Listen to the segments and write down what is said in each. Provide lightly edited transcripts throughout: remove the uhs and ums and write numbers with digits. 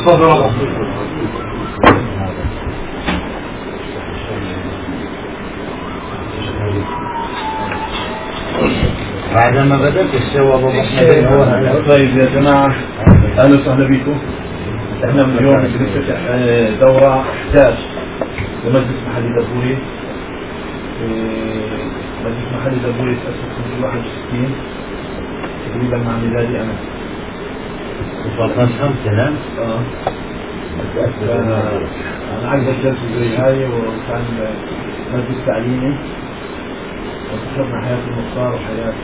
تفضل. بعدما بدأت السوى بمحمد. طيب يا جماعة أهلا وسهلا بكم. احنا من اليوم بنفتتح دورة إحداث لمجلس محلي دبوري. مجلس محلي دبوري تأسس في 61 تقريبا مع ميلادي أنا. وصلنا 5 سنة. أنا عقد الجلسة زي هاي وكان مجلس تعليمي وصحبنا حياة المختار وحياة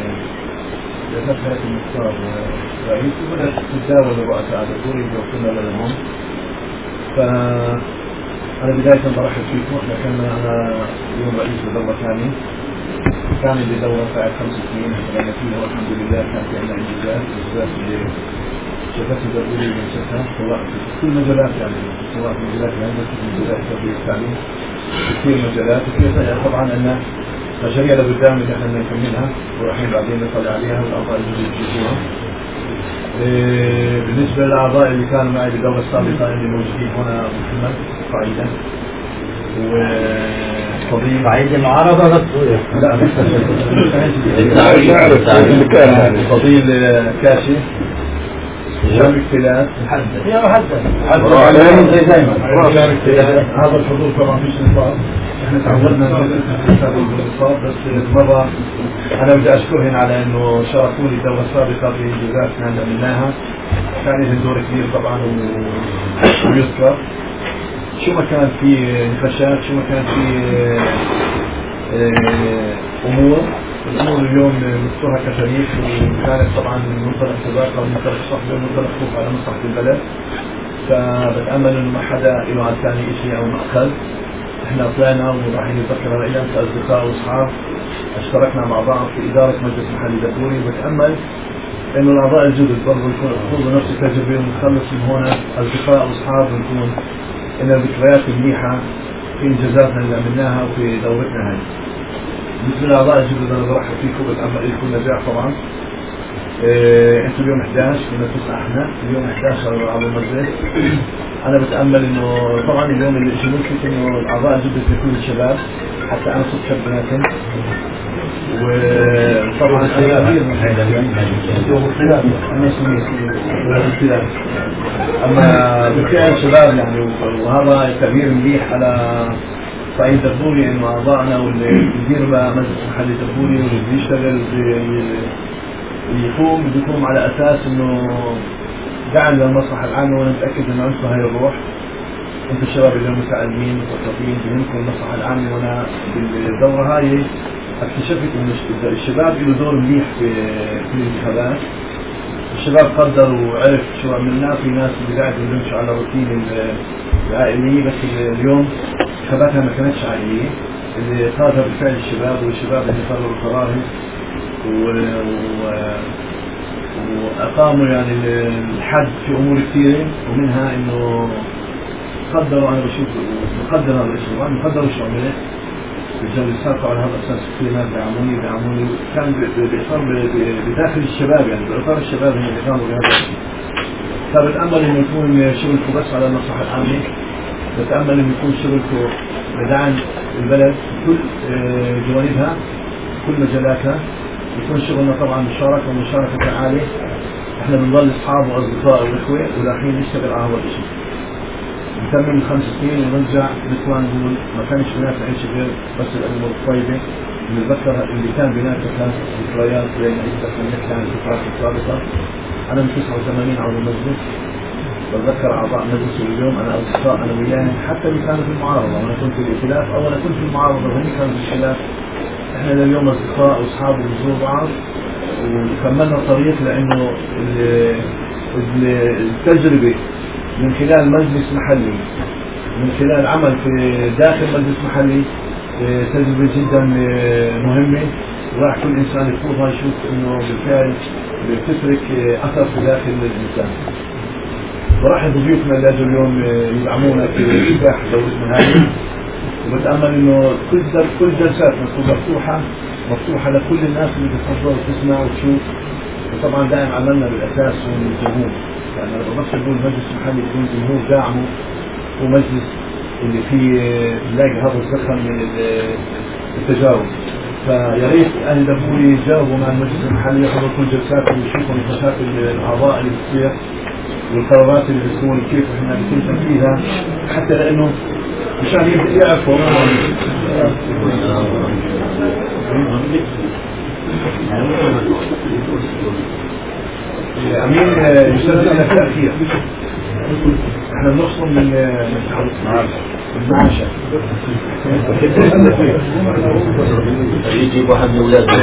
المختار رئيس وبدأت تتداول الرؤساء دبوري وصلنا لهم. فأنا بداية برحب فيكم. احنا كنا اليوم رئيس لدورة ثانية كان بدورة ساعة 5 سنين حصلنا فيها والحمد لله كان في عندنا إنجازات اللي شفتها دبوري ومنشتها سواء في كل مجالات يعني سواء في مجالات الهندسة في مجالات التربية والتعليم في كثير مجالات وكيف طبعا أن مشاريع لقدام اللي احنا نكملها ورايحين بعدين نطلع عليها والأعضاء اللي يشوفوها. بالنسبة للأعضاء اللي كانوا معي بالدورة السابقة اللي موجودين هنا محمد قاعدة وفضيل قاعدة معارضة لا فضيل كاشي هشام اكتلاف يا محدد زي دايما هذا الحضور طبعا فيش نصاب. احنا تعودنا نستفاد بالنصاب بس مرة انا بدي اشكرهم على انه شاركوني الدورة السابقة في انجازات كنا عملناها. كان لهم دور كبير طبعا ويذكر شو ما كان في نقاشات شو ما كان في الامور اليوم نذكرها كتاريخ وكانت طبعا من منطلق صداقه ومن منطلق صحبه ومن منطلق خوف على مصلحه البلد. فبتامل انه ما حدا له على الثاني شيء او مأخذ. احنا طلعنا ورايحين نتذكر الايام كاصدقاء واصحاب اشتركنا مع بعض في اداره مجلس محلي دبوري. وبتامل انه الاعضاء الجدد برضه يكونوا نفس التجربه ونخلص من هون اصدقاء واصحاب ونكون ان الذكريات المنيحه في انجازاتنا اللي عملناها وفي دورتنا هاي. بالنسبه للاعضاء الجدد انا برحب فيكم بتامل لكم نجاح طبعا. انتم اليوم 11 كنا 9 احنا اليوم 11 عضو المجلس. انا بتامل انه طبعا اليوم اللي اجى ملفت انه الاعضاء الجدد يكونوا الشباب حتى انا صرت شاب بناتهم. وطبعا اما بالفعل شباب يعني وهذا تغيير مليح على صعيد دبوري انه اعضائنا واللي بيدير مجلس محلي دبوري واللي بيشتغل يقوم على اساس انه دعم للمصلحه العامه. وانا متاكد انه عندكم هاي الروح. انتم الشباب اللي متعلمين مثقفين بهمكم المصلحه العامه. وانا بالدوره هاي اكتشفت انه الشباب له دور مليح في الانتخابات. الشباب قدر وعرف شو عملنا. في ناس اللي قاعد يمشوا على روتين العائليه بس اليوم انتخاباتها ما كانتش عائليه. اللي قادها بالفعل الشباب والشباب اللي قرروا قرارهم وأقاموا يعني الحد في أمور كثيرة ومنها إنه قدروا. أنا بشوف بقدر هذا الشيء وأنا بقدر وش عملت بالجولة السابقة على هذا الأساس. كثير ناس دعموني كان بإطار بداخل الشباب يعني بإطار الشباب هم اللي قاموا بهذا الشيء. فبتأمل إنه يكون شغلكم بس على المصلحة العامة. بتأمل إنه يكون شغلكم بدعم البلد كل جوانبها كل مجالاتها. يكون شغلنا طبعا مشاركة ومشاركة فعالة. احنا بنضل اصحاب واصدقاء واخوة ورايحين نشتغل على هذا الشيء. نكمل 5 سنين ونرجع نطلع نقول ما كانش بيناتنا اي شيء غير بس الامور الطيبة. نتذكر اللي كان بيناتنا كانت ذكريات زي ما احنا نحكي عن الفترات السابقة. انا من 89 عضو المجلس بتذكر اعضاء مجلس اليوم انا اصدقاء انا وياهم حتى اللي كانوا في المعارضة وانا كنت في الائتلاف او انا كنت في المعارضة وهم كانوا في الخلاف. احنا اليوم اصدقاء واصحاب ونزور بعض وكملنا الطريق لانه التجربه من خلال مجلس محلي من خلال عمل في داخل مجلس محلي تجربه جدا مهمه. وراح كل انسان يفوتها يشوف انه بالفعل بتترك اثر في داخل الانسان. وراح ضيوفنا اللي اجوا اليوم يدعمونا في افتتاح دورتنا هذه. وبتأمل انه كل جلساتنا تكون مفتوحة لكل الناس اللي بتحضر وتسمع وتشوف. وطبعا دائما عملنا بالاساس هو الجمهور يعني أنا بنص نقول مجلس محلي بدون جمهور داعمه ومجلس اللي فيه نلاقي هذا الزخم من التجاوز. فيا ريت أهل دبوري يتجاوبوا مع المجلس المحلي يحضروا كل جلساتهم ويشوفوا نقاشات الأعضاء اللي بتصير والقرارات اللي بتكون كيف احنا بيتم تنفيذها، حتى لأنه مشان يعرفوا. أمين يشتغل لنا التأخير، احنا بنخصم من المعاشة يجيب واحد من أولاده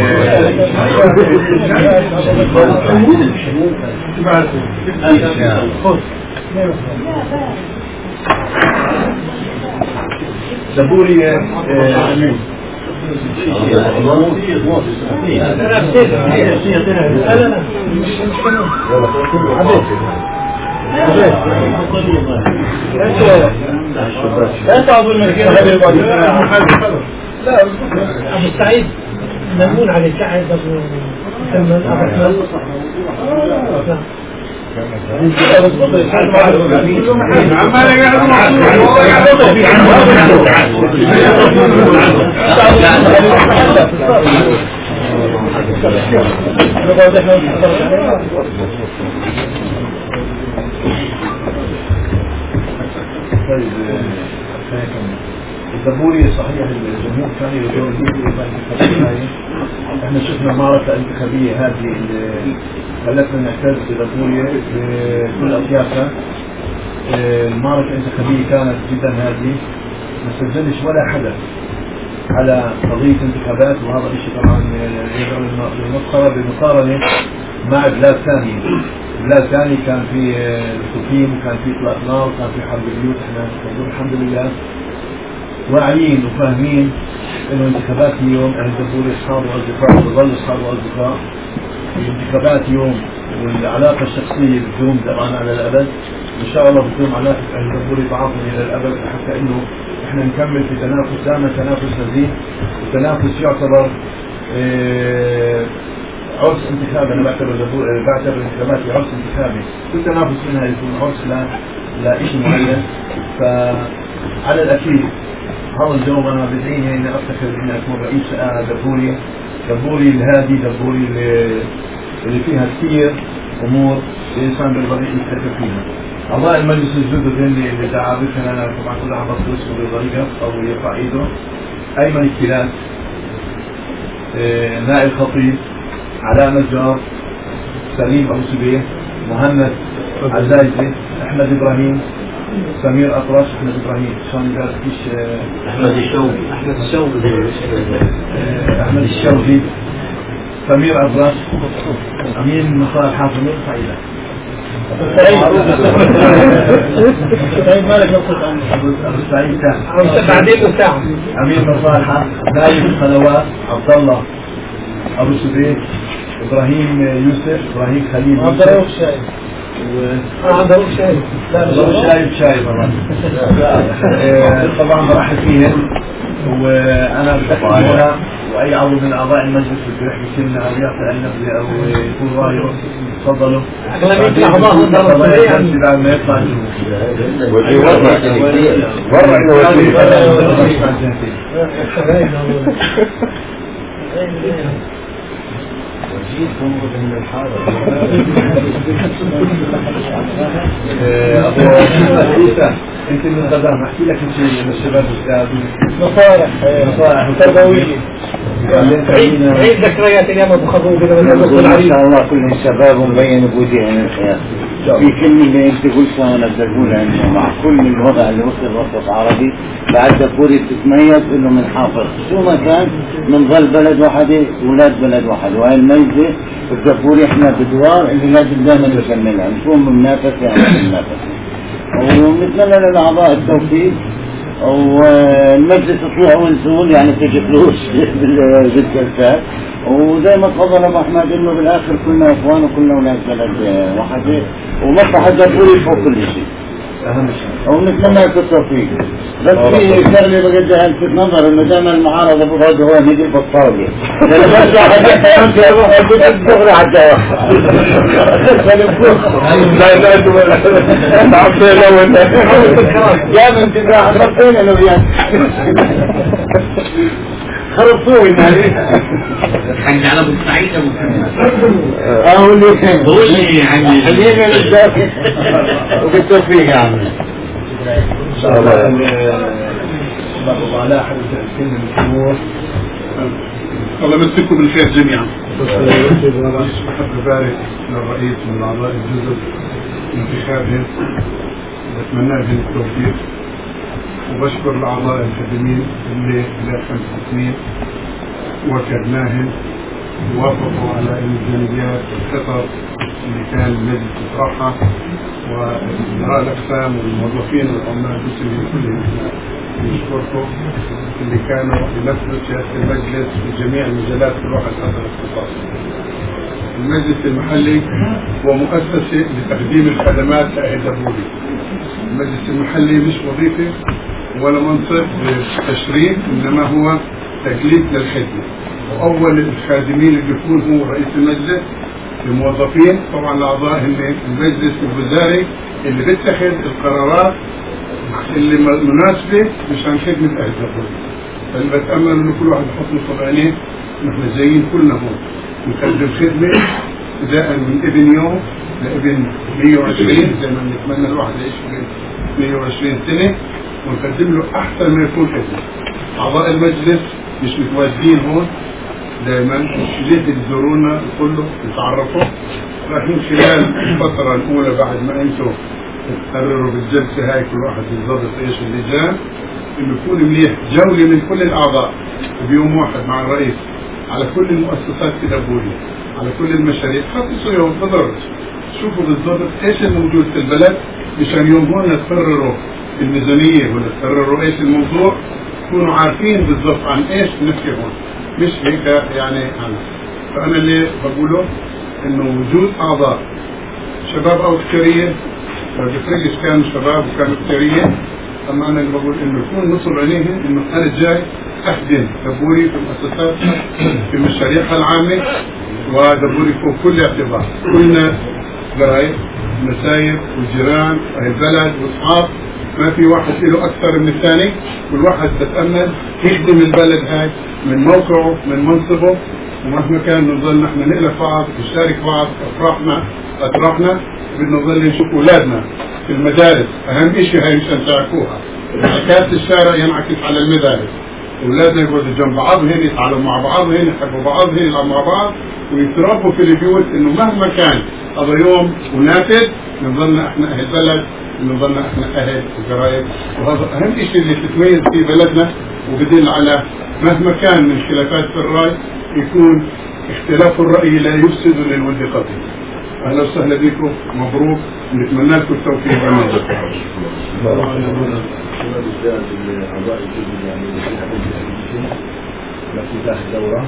دبوري أمين لا تعظوا المكان هذا لا أبو سعيد ممنون على الشعب كمل الدبوري صحيح الجمهور كان يريدون الانتخابية. احنا شفنا معركة انتخابية هذه اللي خلتنا نعتز بدبوري بكل اطيافها. المعركة الانتخابية كانت جدا هادئة، ما سجلش ولا حدث على قضية انتخابات، وهذا الشيء طبعا يدعو للمسخرة بالمقارنة مع بلاد ثانية. بلاد ثانية كان في سكين وكان في اطلاق نار وكان في حرب بيوت. احنا الحمد لله واعيين وفاهمين انه انتخابات اليوم اهل دبوري اصحاب واصدقاء وظل اصحاب واصدقاء. الانتخابات يوم والعلاقة الشخصية بتدوم طبعا على الابد، ان شاء الله بتدوم علاقة اهل دبوري بعضهم الى الابد، حتى انه احنا نكمل في تنافس دائما، تنافس نزيه وتنافس يعتبر عرس انتخابي. انا بعتبر الانتخابات عرس انتخابي، كل تنافس منها يكون عرس لا شيء معين. فعلى الاكيد هذا الجو انا بدعيني اني افتخر اني اكون رئيس دبوري الهادي، دبوري اللي فيها كثير امور الانسان بالطريق يفتكر فيها. اعضاء المجلس الجدد اللي دعوتنا انا طبعا كل عم بصوص بالطريقه او يرفع ايده: ايمن الكلاس، نائل خطيب، علاء نجار، سليم ابو سبيح، مهند عزايزي، احمد ابراهيم، سمير اطرش، احمد ابراهيم شلون قال فيش احمد الشوقي، سمير اطرش، امين مصالح حافظ سعيده. سعيد مالك نقص عنه ابو سعيد بعدين مساعد امين مصالحه، نايف الخلوات، عبد الله ابو سبيح، ابراهيم يوسف، ابراهيم خليل عبد شايف شايف طبعا برحب فيهم. وانا بذكر هنا واي عضو من اعضاء المجلس اللي بيحكي كلمه او يعطي اي نبذه او يكون رايه تفضلوا. بعد ما يطلع أبو عيسى أنت من الغدام أحكي لك شيء من الشباب نصائح تربوية. عيد ذكريات اليوم أبو خضوب ما شاء الله كلهم شباب مبين بوجههم الحياة. في كلمة أنت قلتها وأنا بدي أقولها إنه مع كل الوضع اللي وصل الوسط العربي بعد دبوري بتتميز إنه من حافظ شو ما كان من ظل بلد واحدة ولاد بلد واحد، وهي الميزة الدبوري إحنا بدوار اللي لازم دائما نكملها، نكون بننافس يعني بننافس. ونتمنى للأعضاء التوفيق والمجلس يطلع ونزول يعني تجي فلوس بالجلسات. وزي ما تفضل ابو احمد انه بالاخر كلنا اخوان وكلنا اولاد بلد واحده، ومصلحه دبوري فوق كل شيء. اهم شيء ونتمنى التوفيق. بس في شغله بقدر الفت نظر انه دائما المعارضه بفرض هو نجي بالطاوله لما برجع انت اروح الدغري على الدواء لا انت عطينا ولا يا انت راح ربنا لو يعني خرطوه يعني حاج على ابو سعيد ابو قول لي يعني خلينا نبدا وبالتوفيق يا عم ان شاء الله. على احد الكلمه الجمهور الله يمسككم بالخير جميعا. أحب أبارك للرئيس من أعضاء الجزء انتخابهم وأتمنى لهم التوفيق، وبشكر الأعضاء الخادمين اللي خلال 5 سنين وكلناهم ووافقوا على الميزانيات والخطط اللي كان المجلس يطرحها، وإدراء الأقسام والموظفين والعمال المسلمين كلهم نشكركم اللي كانوا ينفذوا سياسة المجلس في جميع المجالات في الواحد هذا الاختصاص. المجلس المحلي هو مؤسسة لتقديم الخدمات لأهدابولي. المجلس المحلي مش وظيفة ولا منصب للتشريف، إنما هو تكليف للخدمة، وأول الخادمين اللي يكون هو رئيس المجلس. الموظفين طبعا الأعضاء المجلس الوزاري اللي بيتخذ القرارات اللي مناسبة مشان خدمة أهدابولي. فأنا بتأمل إنه كل واحد يحط نصب عينيه، نحن جايين كلنا هون نقدم خدمة ابتداء من ابن يوم لابن 120 زي ما بنتمنى الواحد يعيش في 120 سنة، ونقدم له أحسن ما يكون خدمة. أعضاء المجلس مش متواجدين هون دائما، ليه تزورونا كله يتعرفوا، رايحين خلال الفترة الأولى بعد ما أنتم تقرروا بالجلسة هاي كل واحد يضبط ايش اللجان، انه يكون مليح جولة من كل الأعضاء بيوم واحد مع الرئيس على كل المؤسسات الأبوية، على كل المشاريع، خصصوا يوم بضرج شوفوا بالضبط ايش الموجود في البلد، مشان يوم هون تقرروا الميزانية ولا تقرروا ايش الموضوع، تكونوا عارفين بالضبط عن ايش نحكي هون، مش هيك يعني فأنا اللي بقوله انه وجود أعضاء شباب أو كثيرية ما بيفرقش، كانوا شباب وكانوا كثيرية، أما أنا اللي بقول إنه يكون نصب عينيهم إنه أنا جاي أخدم دبوري في المؤسسات في مشاريعها العامة، ودبوري فوق كل اعتبار، كلنا قرايب مسايب والجيران والبلد والأصحاب، ما في واحد له أكثر من الثاني، كل واحد بتأمل يخدم البلد هاي من موقعه من منصبه، ومهما كان نظل نحن نألف بعض نشارك بعض أطرافنا بدنا نظل نشوف أولادنا في المدارس، أهم شيء هاي مشان تعرفوها، انعكاس الشارع ينعكس على المدارس، أولادنا يقعدوا جنب بعض هنا يتعلموا مع بعض هنا يحبوا بعض هنا يلعبوا مع بعض ويتربوا في البيوت، إنه مهما كان هذا يوم ونافذ نظلنا إحنا أهل بلد، نظلنا إحنا أهل القرايب، وهذا أهم شيء اللي تتميز في بلدنا، وبدل على مهما كان من خلافات في الرأي يكون اختلاف الرأي لا يفسد للود قضية. أهلا وسهلا بكم، مبروك، نتمنى لكم التوفيق والنجاح. افتتاح الدورة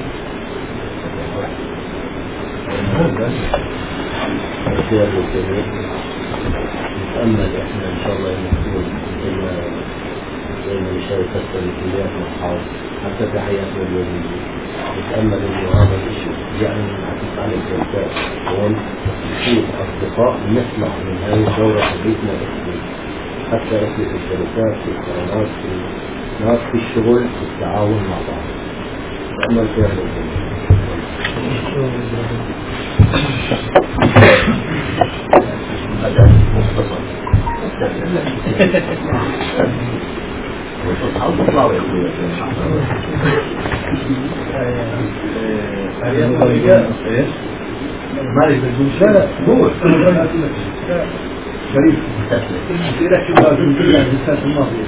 نتأمل احنا ان شاء الله نكون زي ما نشارك التلفزيونات والأصحاب حتى في حياتنا اليومية، نتأمل انه هذا الشيء يعني نعكس على الجلسات هون نشوف أصدقاء نسمع من هذه الدورة حديثنا حتى في الجلسات في القرارات في ناس في الشغل في التعاون مع بعض. نتأمل في هذا مختصر عاوز تطلعوا يا اخويا ما يقول لا هو شريف كده كده في السنة الماضية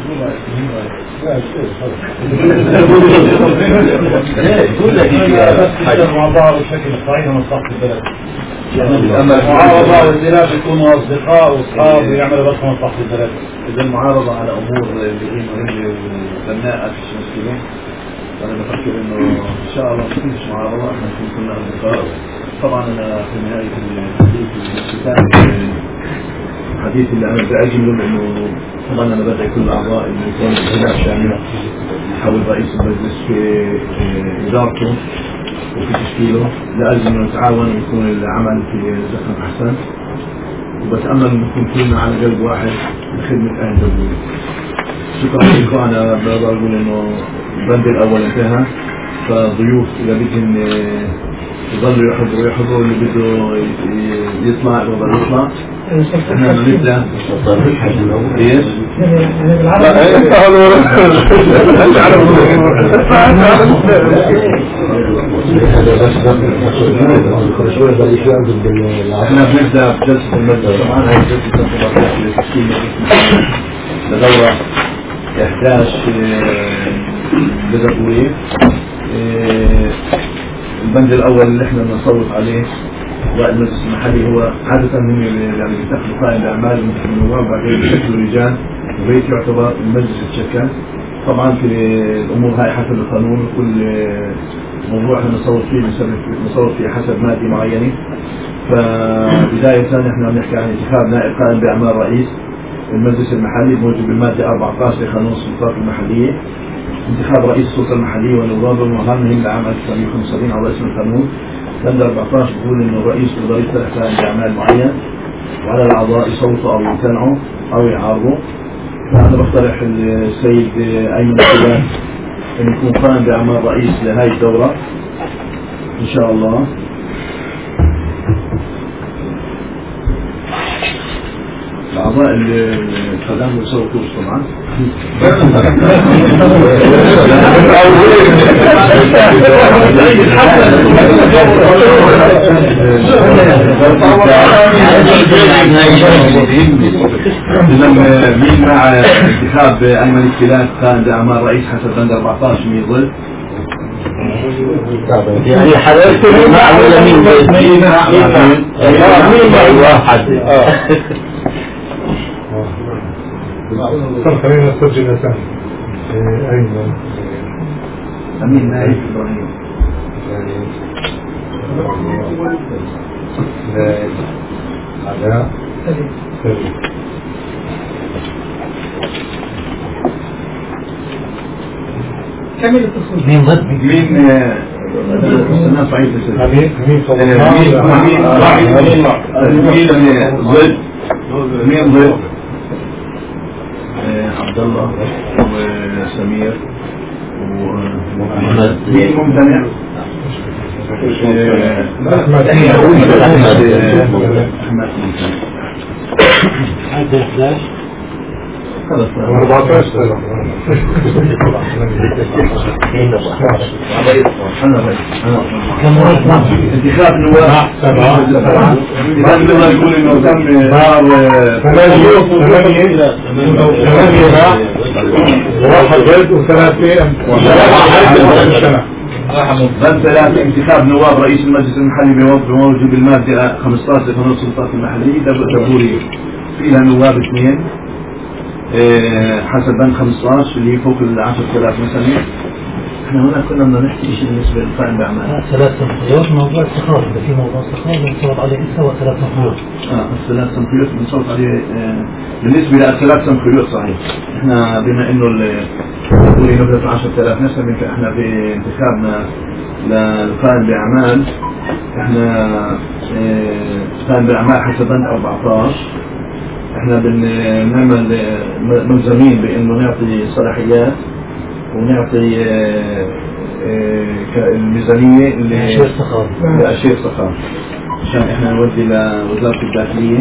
المعارضة بشكل صحيح مصلحة البلد، المعارضة والزلاف يكونوا أصدقاء وأصحاب ويعملوا بس مصلحة البلد. إذا المعارضة على أمور اللي هي مهمة وبناءة في المسلمين، أنا بفكر إنه إن شاء الله مفيش معارضة، إحنا نكون كلنا أصدقاء. طبعا أنا في نهاية الحديث والاختتام الحديث اللي أنا بدي أجمله، إنه طبعا أنا بدعي كل الأعضاء اللي يكون بخلاف شاملة حول رئيس المجلس في إدارته وفي تشكيله، لازم إنه نتعاون ويكون العمل في زخم أحسن، وبتأمل إن نكون كلنا على قلب واحد لخدمة أهل دبولة. شكرا لكم. أنا بقدر أقول إنه البند الأول انتهى، فالضيوف إذا بدهم يضلوا يحضروا اللي بده يطلع يقدر يطلع. احنا بنبدأ ايش؟ احنا بنبدأ بجلسة المجلس. طبعا هاي جلسة انتظارية لتشكيل لدورة 11 بدبوية. البند الأول اللي احنا بنصوت عليه أعضاء المجلس المحلي هو عادة هم يعني بيتخذوا قائمة أعمال من النواب، بعدين بيشكلوا لجان وبيت يعتبر المجلس يتشكل. طبعا في الأمور هاي حسب القانون، وكل موضوع احنا نصوت فيه حسب مادة معينة. فبداية احنا بنحكي عن انتخاب نائب قائم بأعمال رئيس المجلس المحلي بموجب المادة 14 لقانون السلطات المحلية. انتخاب رئيس السلطة المحلية ونظامه ومهامهم لعام 1975 على اسم القانون. بند 14 بيقول انه الرئيس يقدر يقترح قائم بأعمال معين، وعلى الأعضاء يصوتوا أو يمتنعوا أو يعارضوا. فأنا بقترح السيد أيمن السلام أن يكون قائم بأعمال رئيس لهذه الدورة إن شاء الله. الأعضاء الخدام يصوتوا طبعا. مين مع انتخاب أيمن السلام قائم بأعمال رئيس حسب بند 14 مين ضد؟ يعني حضرتك مع ولا مين مين واحد؟ خلينا نسجل اسامي. ايمن امين نايف ابراهيم علاء سليم. كمل التصويت. مين ضد؟ مين الناس صعيد مين ضد؟ مين ضد؟ عبد الله وسمير ومحمد. مين ممتنع؟ أحمد. خلاص 14 انتخاب نواب 7 إذا نقدر نقول إنه تم واحد ضد وثلاثة بند 3 انتخاب نواب رئيس المجلس المحلي بموجب المادة 15 لقانون السلطات المحلية دبورية. فيها نواب 2 حسب بند 15 اللي فوق 10,000 مثلا. احنا هنا كنا بدنا نحكي شيء بالنسبه للقائم باعمال 3 سنخيات. موضوع السخاف ده في موضوع السخاف بنصوت عليه سوا 3 سنخيات. 3 سنخيات بنصوت عليه. بالنسبه ل3 سنخيات صحيح. احنا بما انه الدوري نبذة 10,000 نسمة، احنا بانتخابنا للقائم باعمال احنا قائم باعمال حسب بند 14. احنا بنعمل ملزمين بانه نعطي صلاحيات ونعطي الميزانية لأشياء السخاف عشان احنا نودي لوزارة الداخلية.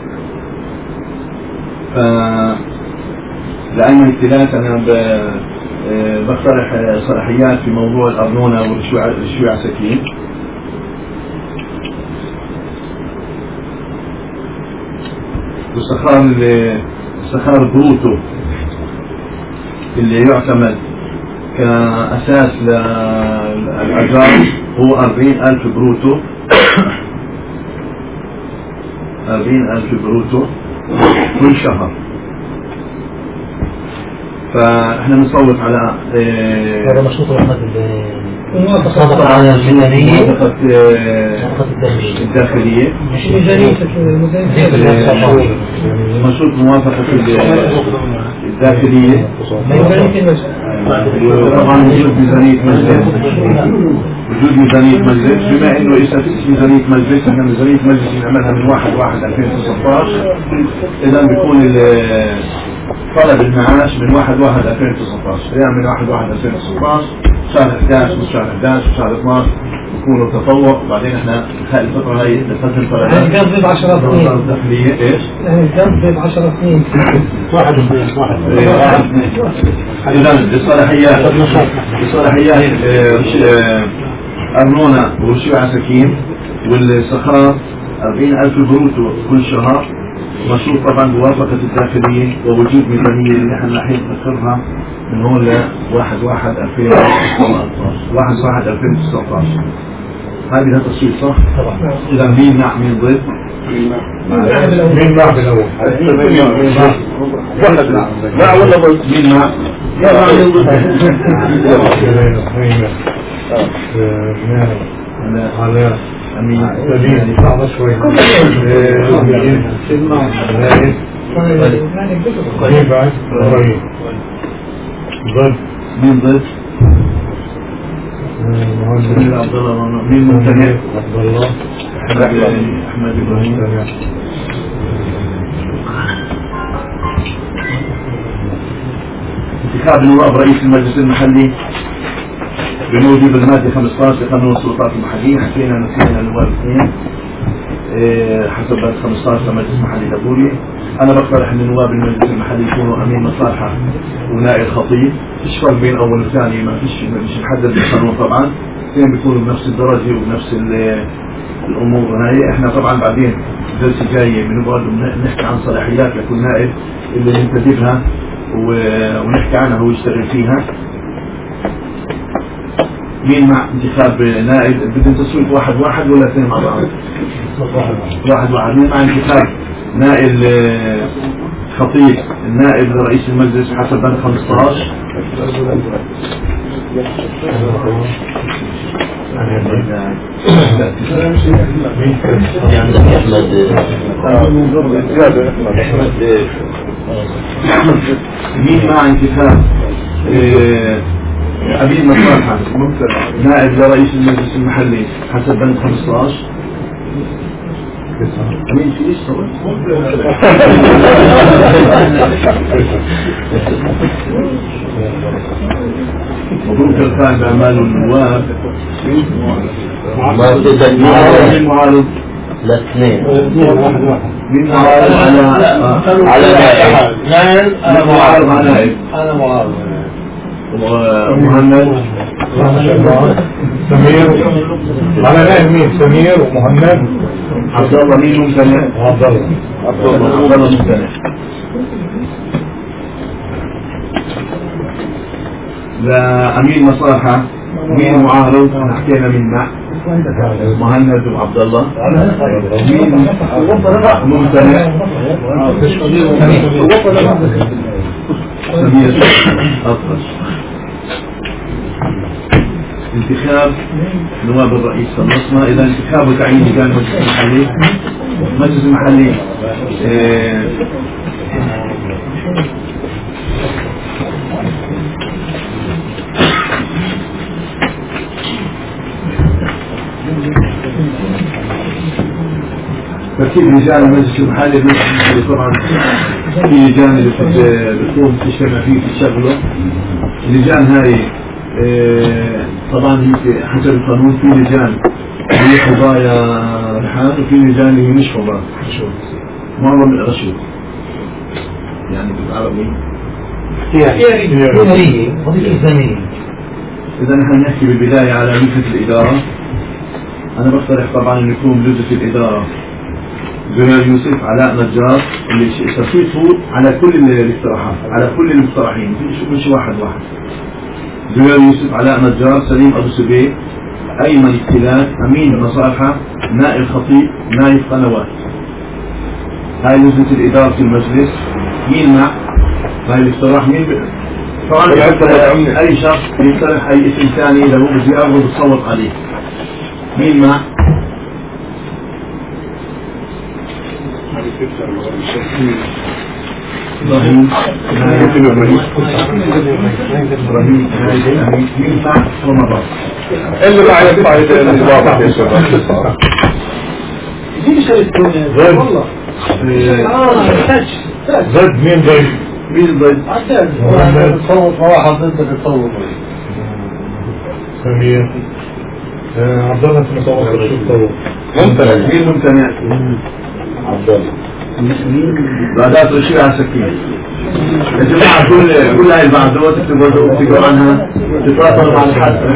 لأيمن الثلاث انا بقترح صلاحيات في موضوع الأرنونة والرشوة عساكين. والسخار البروتو اللي يعتمد كأساس للأجار هو 40,000 بروتو. 40,000 بروتو كل شهر. فاحنا نصوت على هذا مشروط احمد موافقة على الميزانية موافقة الداخلية مشروط موافقة الداخلية وطبعا وجود ميزانية مجلس بما انه اذا في ميزانية مجلس احنا ميزانية مجلس نعملها من 1/1/2019 اذا بيكون طلب المعاش من 1/1/2019 يعني من 1/1/2019 شهر 11 وشهر 11 وشهر 12 يكونوا تطوع وبعدين احنا الفترة هاي نقدم طلبات نقضي 10 سنين داخلية ايش؟ نقضي 10 سنين واحد إذن الصلاحيات أرنونة ورشوة عساكين والسخار 40,000 بروتو كل شهر مشروط طبعا بوافقة الداخلية ووجود ميزانية اللي احنا الحين نذكرها من هون ل 1/1/2019 هذه التصويت صح؟ إذا مين مع مين ضد؟ مين مع بالأول؟ لا ولا ضد؟ مين مع؟ لا مين ضد؟ على أمين سبيل صعبة شوي قريب بعد قريب ضد مين ضد؟ عبد الله مين ممتنع؟ عبد الله أحمد إبراهيم انتخاب نواب رئيس المجلس المحلي بموجب المادة 15 لقانون السلطات المحلية حكينا نسينا نواب 2 حسب بند 15 لمجلس المحلي دبولي. أنا بقترح أن نواب المجلس المحلي يكونوا أمين مصالحة ونائب خطيب، فيش فرق بين أول والثاني، ما فيش مش محدد بالقانون طبعا، اثنين بيكونوا بنفس الدرجة وبنفس الأمور هاي. إحنا طبعا بعدين الجلسة الجاية بنقعد نحكي عن صلاحيات لكل نائب اللي ننتدبها ونحكي عنها ويشتغل فيها. مين مع انتخاب نائب؟ بدنا تصويت 1/1 ولا 2 مع بعض؟ 1/1. مين مع انتخاب نائب خطيب النائب لرئيس المجلس حسب بند 15؟ مين مع انتخاب أمين مصالحة نائب لرئيس المجلس المحلي حسب بند 15؟ أمين في إيش طبعا؟ مبروك الفائز بأعمال النواب. مين معارض؟ لا اثنين. مين معارض على نائب؟ أنا معارض على نائب. أنا معارض. ومهند سمير على نائب مين؟ سمير ومهند عبد الله. مين ممتنع؟ عبد الله ممتنع. لا أمين مصالحة. مين معارض؟ حكينا من مع مهند وعبد الله. مين ممتنع؟ سمير أطرش. انتخاب نواب الرئيس خلصنا. إذا انتخاب وتعيين لجان المجلس المحلي. المجلس المحلي ترتيب لجان المجلس المحلي. طبعا في لجان اللي بتكون تجتمع فيه تشغله. اللجان هاي طبعا هي حسب القانون في لجان هي قضايا رحال وفي لجان هي مش قضايا معظم الرشوة يعني بالعربي اختيارية وظيفة إلزامية. إذا نحن نحكي بالبداية على لجنة الإدارة. أنا بقترح طبعا أن يكون لجنة الإدارة جمال يوسف، علاء نجار، اللي تصويته على كل الاقتراحات على كل المقترحين مش واحد. جمال يوسف، علاء نجار، سليم أبو سبيل، أيمن اختلاف، أمين مصالحة، نائب خطيب، نائب قنوات. هاي لجنة الإدارة في المجلس. مين مع هاي الاقتراح؟ مين طبعا اي شخص يقترح اي اسم ثاني اذا هو بده ياخذه بتصوت عليه. مين مع؟ ابراهيم ينفع رمضان اللي ما ينفع الواضح يا شباب. والله زد مين ضيف؟ مين ضد؟ تصوت واحد ضدك تصوت سمير عبد الله اسمه صوت ممتنع. مين ممتنع؟ عبد الله بعدات رشيد على سكين. يا جماعة كل هاي البعدات تقول عنها تتواصل مع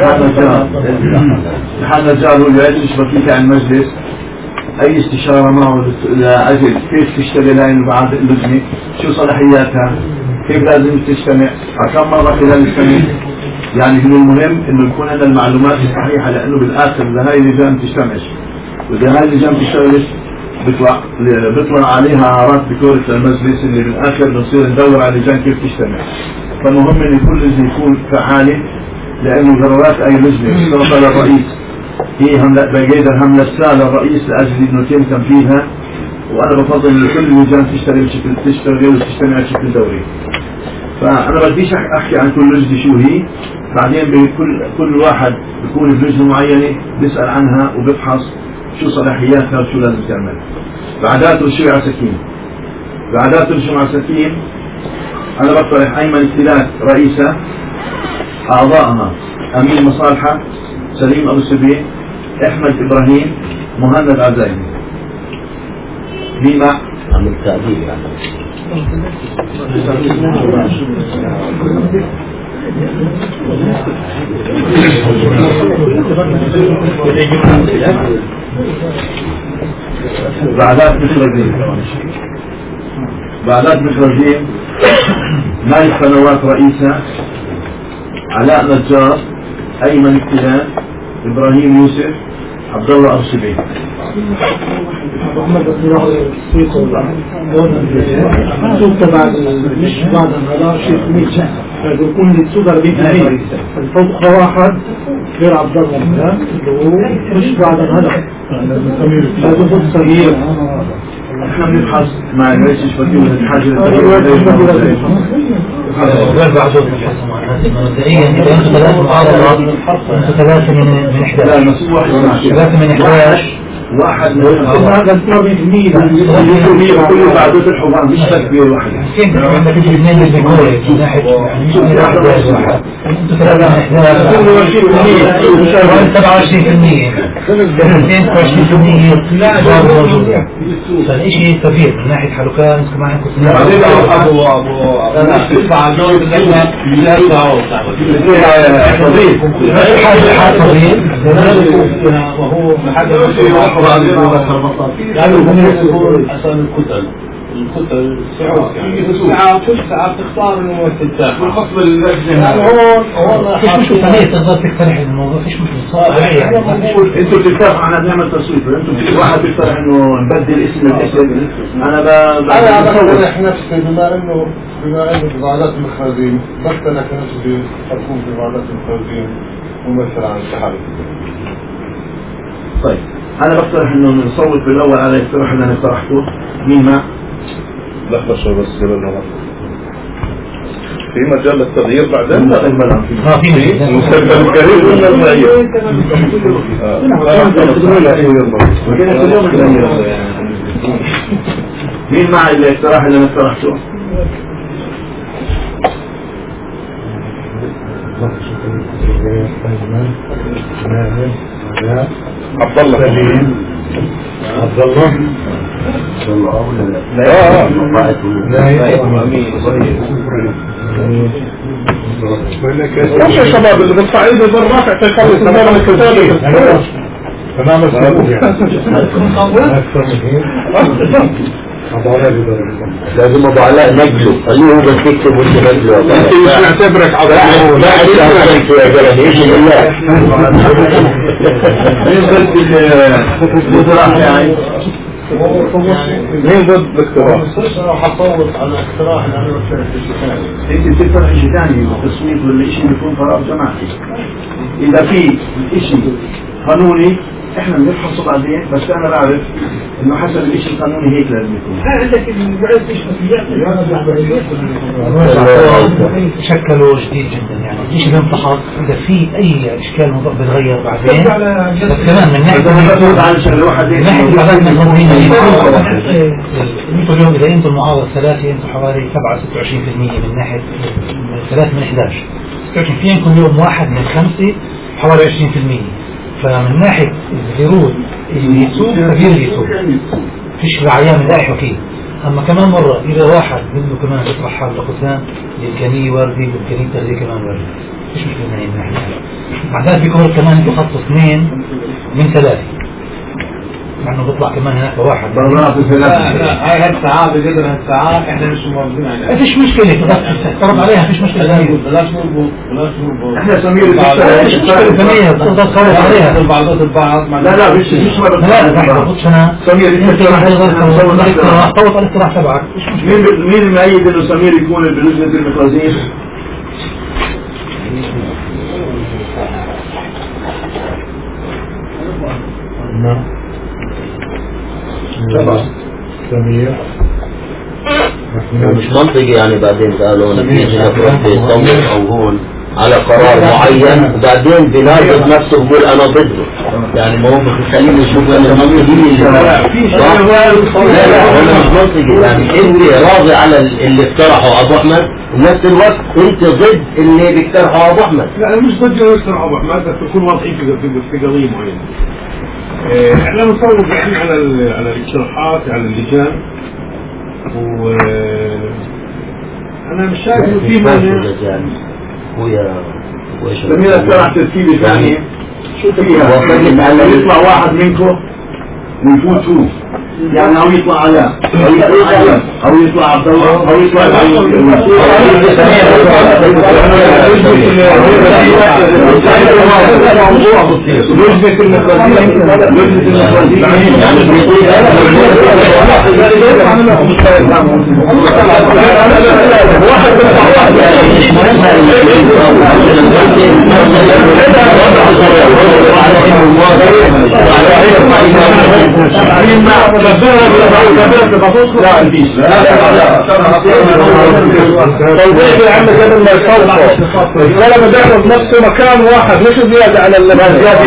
الحد نجار واللي يجلس بكيك عن المجلس أي استشارة معه لأجل كيف تشتغل هاي البعض اللجنة، شو صلاحياتها، كيف لازم تجتمع، كم مرة خلال السنة. يعني من المهم إنه يكون عندنا المعلومات الصحيحة، لأنه بالآخر إذا هاي اللجان تجتمعش وإذا هاي اللجان تشتغلش بيطلع عليها عارات بكورة المجلس اللي بالآخر بنصير ندور على لجان كيف تجتمع. فالمهم إن كل لجنة يكون فعالة، لأنه قرارات أي لجنة توصل للرئيس هي بقيدر هم لسالة الرئيس لأجل إنه يتم تنفيذها. وأنا بفضل إن كل اللجان تشتغل وتجتمع بشكل دوري. فأنا بديش أحكي عن كل لجنة شو هي، بعدين كل واحد بيكون بلجنة معينة بيسأل عنها وبيفحص شو صلاحياتها وشو لازم تعمل. بعدات رشيع عساكين. بعدات رشيع عساكين أنا بقترح أيمن التلات رئيسة، أعضائها أمين مصالحة سليم أبو سبيع، أحمد إبراهيم، مهند عزايمي. مين مع؟ عمل تعديل يعني. بعدات مخرجين. بعدات مخرجين مالك قنوات رئيسة، علاء نجار، أيمن التلال، إبراهيم يوسف، عبد الله أبو سبيع. محمد بعد مش بعد هذا شيء ميت يكون السوبر بيت الفوق واحد غير عبد الله اللي هو مش بعد هذا لازم صغير. احنا بنبحث مع الرئيس الشبكي والحاجة غير بعده مبدئيا انتوا ثلاثة معارضات، انتوا ثلاثة من 11. لا المسؤول واحد من 11 واحد من هذا الثاني كله بعدوت الحضان مش تكبير واحد. كيف عندك الاثنين اللي بيقولوا من ناحية يعني انتوا ثلاثة من 11 27% لا موجود. فالشيء كثير من ناحية حلقان كمان كنت وهو عشان الكتل ساعات تختار الممثل تاعك والخصم اللجنة فيش مشكلة ثانية تقدر تقترح الموضوع، فيش مشكلة. انتوا بتتفقوا على نعمل تصويت، انتوا واحد بيقترح انه نبدل اسم الاسم. انا بقترح نفسي بما انه في بعضات المخرجين بقترح نفسي اكون في بعضات المخرجين ممثل عن الاتحاد. طيب انا بقترح انه نصوت بالاول على الاقتراح اللي انا اقترحته. مين مع؟ لحظة شوي بس قبل في مجال للتغيير بعدين؟ لا الملعب في المستقبل القريب ولا البعيد؟ مين مع الاقتراح اللي انا اقترحته؟ عبد الله عبد الله وش يا شباب اللي بالصعيد بالرافع تخلص تمام الكتابة تمام الصعود يعني أكثر من لازم ابو علاء نجله خليه هو بس يكتب وانت نجله. انت مش معتبرك عبد الله لا انت يا جلال ايش بالله مين ضد الاقتراح يعني؟ مين ضد الاقتراح؟ حصوت على اقتراح اللي انا بفكر في شيء ثاني. انت بتقترح شيء ثاني، التصويت ولا شيء بيكون قرار جماعي. اذا في شيء قانوني احنا بنفحصه بعدين، بس انا بعرف انه حسب الشيء القانوني هيك لازم يكون. عندك البعث مش شكله جديد جدا، يعني ليش بينفحص اذا في اي اشكال موضوع بتغير بعدين. بس كمان من ناحيه على شغله واحده، من ناحيه بعدين انتم اليوم اذا انتم المعارضه الثلاثه انتم حوالي 26% من ناحيه 3 من 11، 26 في عندكم اليوم واحد من 5 حوالي 20%. فمن ناحية الفيروس اللي يسوق كبير اللي يسوق فيش رعاية من لا حكي. أما كمان مرة إذا واحد منه كمان يطرح حال لقدام الإمكانية وردي والإمكانية تغذية كمان وردي، فيش مشكلة من ناحية. بعد ذلك بيكون كمان انتو خطوا 2 من 3، مع انه بيطلع كمان هناك واحد. لا هاي هالساعة بقدر هالساعة احنا مش موافقين عليها. فيش مشكلة تضرب عليها، فيش مشكلة. بلاش نربط احنا سمير فيش مشكلة سمير تقدر تضرب عليها بعضات البعض. لا مش لا بخطش انا سمير انت راح تطوط على الاقتراح تبعك. مين المؤيد انه سمير يكون بلجنة المخازين؟ سمير مش منطقي يعني بعدين قالوا نتيجة نفرض بيصوت او هون على قرار معين وبعدين بيناقض نفسه بيقول انا ضده. يعني ما هو بخليني اشوف انا المنطقي لا مش منطقي. يعني انت راضي على اللي اقترحه ابو احمد وبنفس الوقت انت ضد اللي بيقترحه ابو احمد. لا انا مش ضد اللي يقترحه ابو احمد، بس نكون واضحين في قضيه معينه. احنا نصوت يعني على الاقتراحات على اللجان، و انا مش شايف انه في مانع. سمير اقترح ترتيب يعني شو فيها؟ يطلع واحد منكم ويفوتوا، يعني او يطلع علاء او يطلع علي او يطلع عبد الله او يطلع لا الفيش توضيح يا عم قبل ما يصوت ولا بدأنا بنفسه مكان واحد مش زيادة على اللي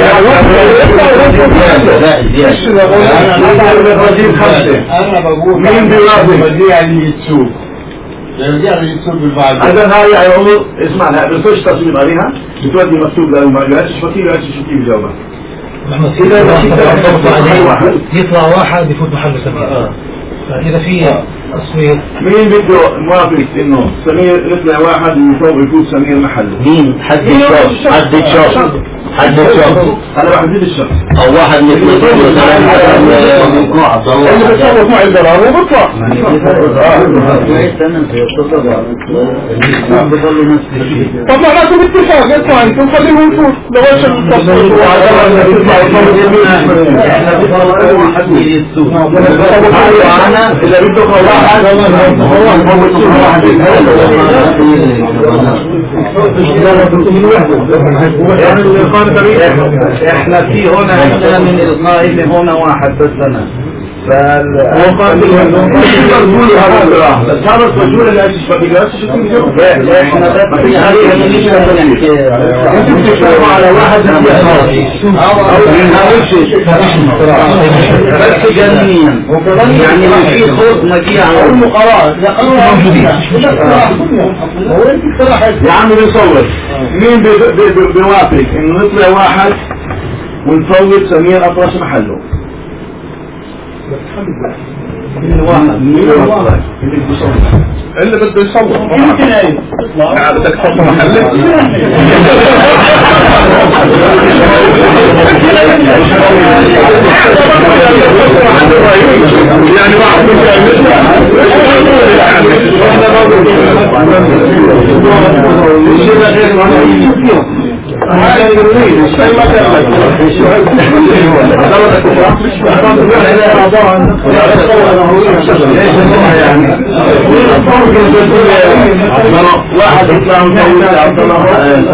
انا بقول مين بيوافق؟ بدي على اليوتيوب بالبعض. هذا هاي يا عمر اسمع لا بيصيرش تصوير عليها بتودي مكتوب له ما جاتش فكير جاتش شو كيف جاوبها. يطلع واحد يفوت محل سمير. فإذا في تصوير مين بده موافق انه سمير يطلع واحد ويفوت سمير محله؟ مين؟ حدد شخص انا بحدد الشخص او واحد مثل اللي بيصوت معي القرار وبطلع. طب معناته باتفاق يطلع انتم خليهم يفوت لوش التصويت اذا بده واحد احنا في هنا عندنا من القائمة هنا واحد بس انا فالقائمة بس هذا الرجل اللي عايش احنا ما فيش عليها انتم بتشتغلوا على واحد بس جميعا يعني ما في خوض مجيء على المقارنة يا عم بنصور مين بيوافق انه نطلع واحد ونصور سمير اطرش محله؟ اللي بده يصور بدك تحط محلك يعني واحد واحد يطلع من عبد الله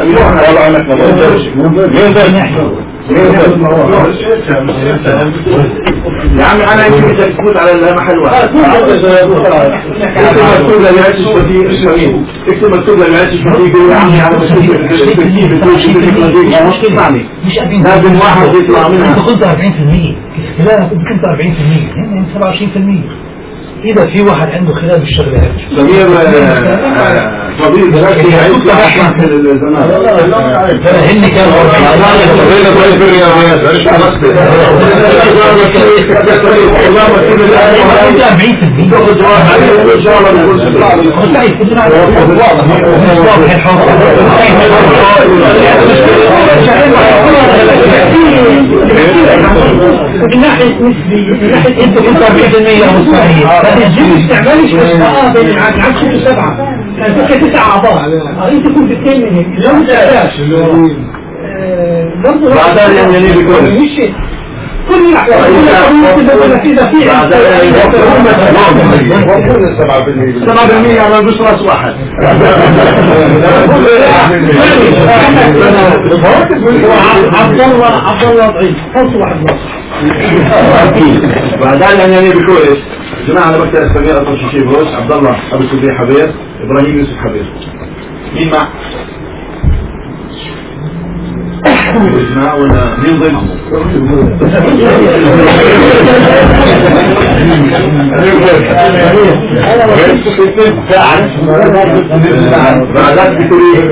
يا عم انا يمكن تفوت على المحل واحد اكتب مكتوب للعيش الشديد اكتب مكتوب للعيش الشديد يا عمي على مش لازم واحد يطلع منها. انت قلت 40%، لا كنت 40%، يعني 27%. إذا في واحد عنده خلاف الشغلات سمير فضيل بلاكي عيد أحسن الزمان هني كان من ناحية نسبية، من ناحية انت كنت 40% يا مستعين الجيم استعمالي بين العام 6 و7 كان فكرة 9 أعضاء انت كنت 2 من هيك لو متعلاش برضو بعدها يعني بيكون مش كل الأحوال على مش راس واحد عبد الله ضعيف خلص واحد بعدها يعني بكويس جماعة أنا بكتب سمير أطرش شيء بروس عبد الله أبو سبيع حبير إبراهيم يوسف حبير مين مع؟ اسمع ولا مين ضد؟ بعدك بتقولي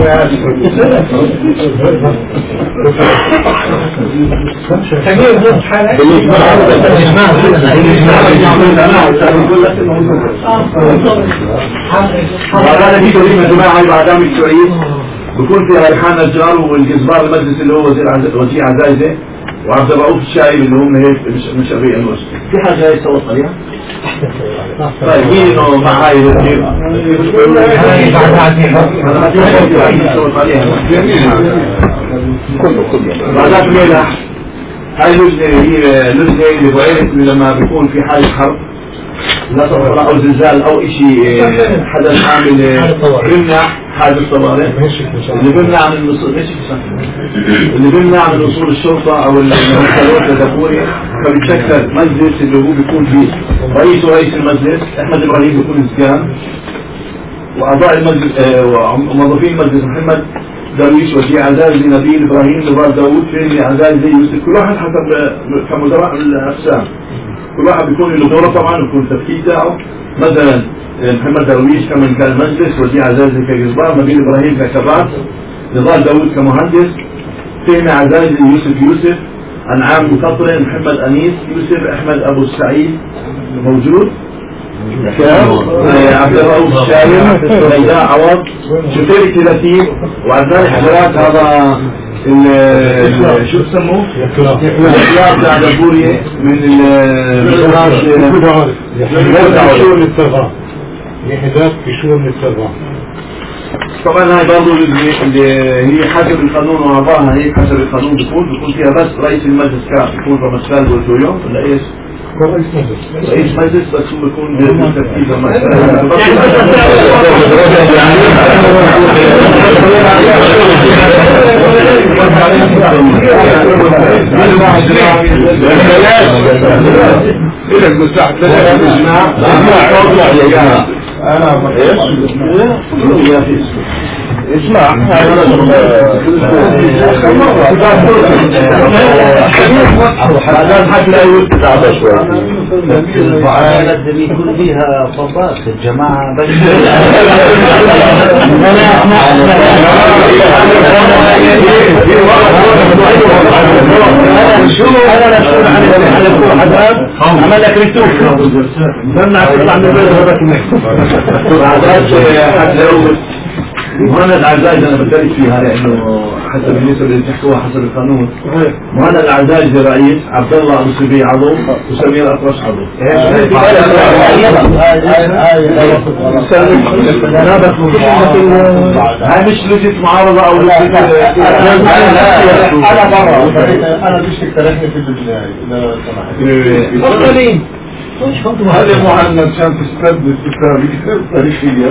بكون فيها ريحان الجار والجزبار المجلس اللي هو وزير عزايزة وعبد الرؤوف الشايب اللي هم هيك مش أبي أنوش في حاجة هاي سوط عليها؟ طيب مين إنه مع هاي الوزير؟ بعدات ميلة هاي لجنة هي لجنة اللي بعيرت لما بيكون في حالة حرب لا طبعا أو زلزال أو إشي حدث عامل بمنع حادث طوارئ اللي بمنع من وصول الشرطة أو المرسلات لدبوري فبيتشكل مجلس اللي هو بيكون فيه رئيس المجلس أحمد إبراهيم بيكون سكان وأعضاء المجلس وموظفين المجلس محمد درويش وزير عزايزي نبيل إبراهيم نبار داوود فيني عزايزي يوسف كل واحد حسب كمدراء الأقسام كل واحد بيكون له دوره طبعا ويكون التفكير تاعه مثلا محمد درويش كمن كان المجلس وزير عزايزي كجزبار نبيل ابراهيم ككبار نضال داوود كمهندس فهمي عزايزي يوسف انعام مكطرين محمد انيس يوسف احمد ابو السعيد موجود عبد الرؤوف الشايب ليلى عوض شفير الثلاثين وعدنان حجرات هذا شو تسموه؟ يحيى بتاع دبوري من شؤون السرغان يحدث في شؤون السرغان. طبعا هاي برضه اللي هي حسب القانون وأعضاءها هيك حسب القانون بيكون فيها بس رئيس المجلس كان بيكون رمسال والجويون ولا ايش؟ رئيس مجلس بس هو بيكون بالترتيب اسمع حتى لا يتعب شوي يكون فيها طباخ الجماعة بس عملك ريتوك ممنع تطلع من البلد حتى لو مهند العزايز انا بتكلم فيها لانه حتى بالنسبه اللي بتحكوها حسب القانون مهند العزايز رئيس، عبد الله ابو سبي عضو، وسمير اطرش عضو. هاي مش لجنه معارضه او لجنه انا برا انا مش تقترحني في البدايه لا سمحت. هذا مهند كان تستبدل في تاريخية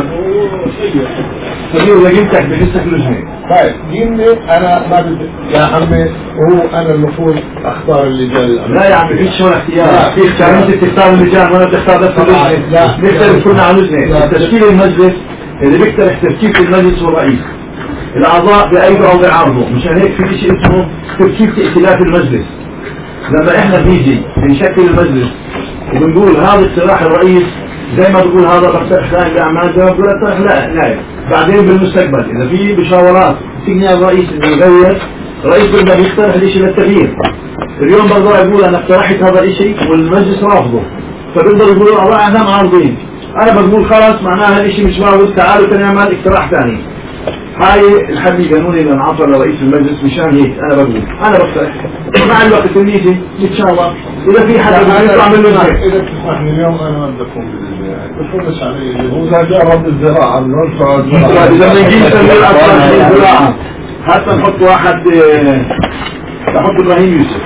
سمير لقيتك بحسك لجنة. طيب ديني انا ما بدي يا عمي، هو انا المفروض اختار اللجان. لا يا عمي فيش ولا اختيار، في اختيار. انت تختار اللجان وانا بتختار نفس اللجنة. نختار كلنا على لجنة. تشكيل المجلس اللي بيقترح تركيب المجلس والرئيس، الاعضاء بأيدوا او بيعارضوا. مشان هيك في شيء اسمه تركيب ائتلاف المجلس. لما احنا بنيجي بنشكل المجلس وبنقول هذا اقتراح الرئيس، زي ما بقول هذا بقترح ثاني الاعمال، زي ما بقول اقترح لا. بعدين بالمستقبل اذا في بشاورات تقنع الرئيس انه يغير، الرئيس بيقدر يقترح الشيء للتغيير. اليوم بقدر اقول انا اقترحت هذا الشيء والمجلس رافضه، فبقدر يقولوا الاعضاء احنا معارضين. انا بقول خلاص معناها الشيء مش معروض، تعالوا نعمل اقتراح ثاني. هاي الحد القانوني اللي انعطى لرئيس المجلس. مشان هيك انا بقول انا بقترح مع الوقت اللي يجي ان شاء الله اذا في حدا يطلع من المجلس. اذا بتسمحني اليوم انا ما بدي اكون بتفرش علي. هو جرب الزراعه اذا بنجي نسمي اصلا الزراعه حتى نحط واحد، نحط ابراهيم يوسف.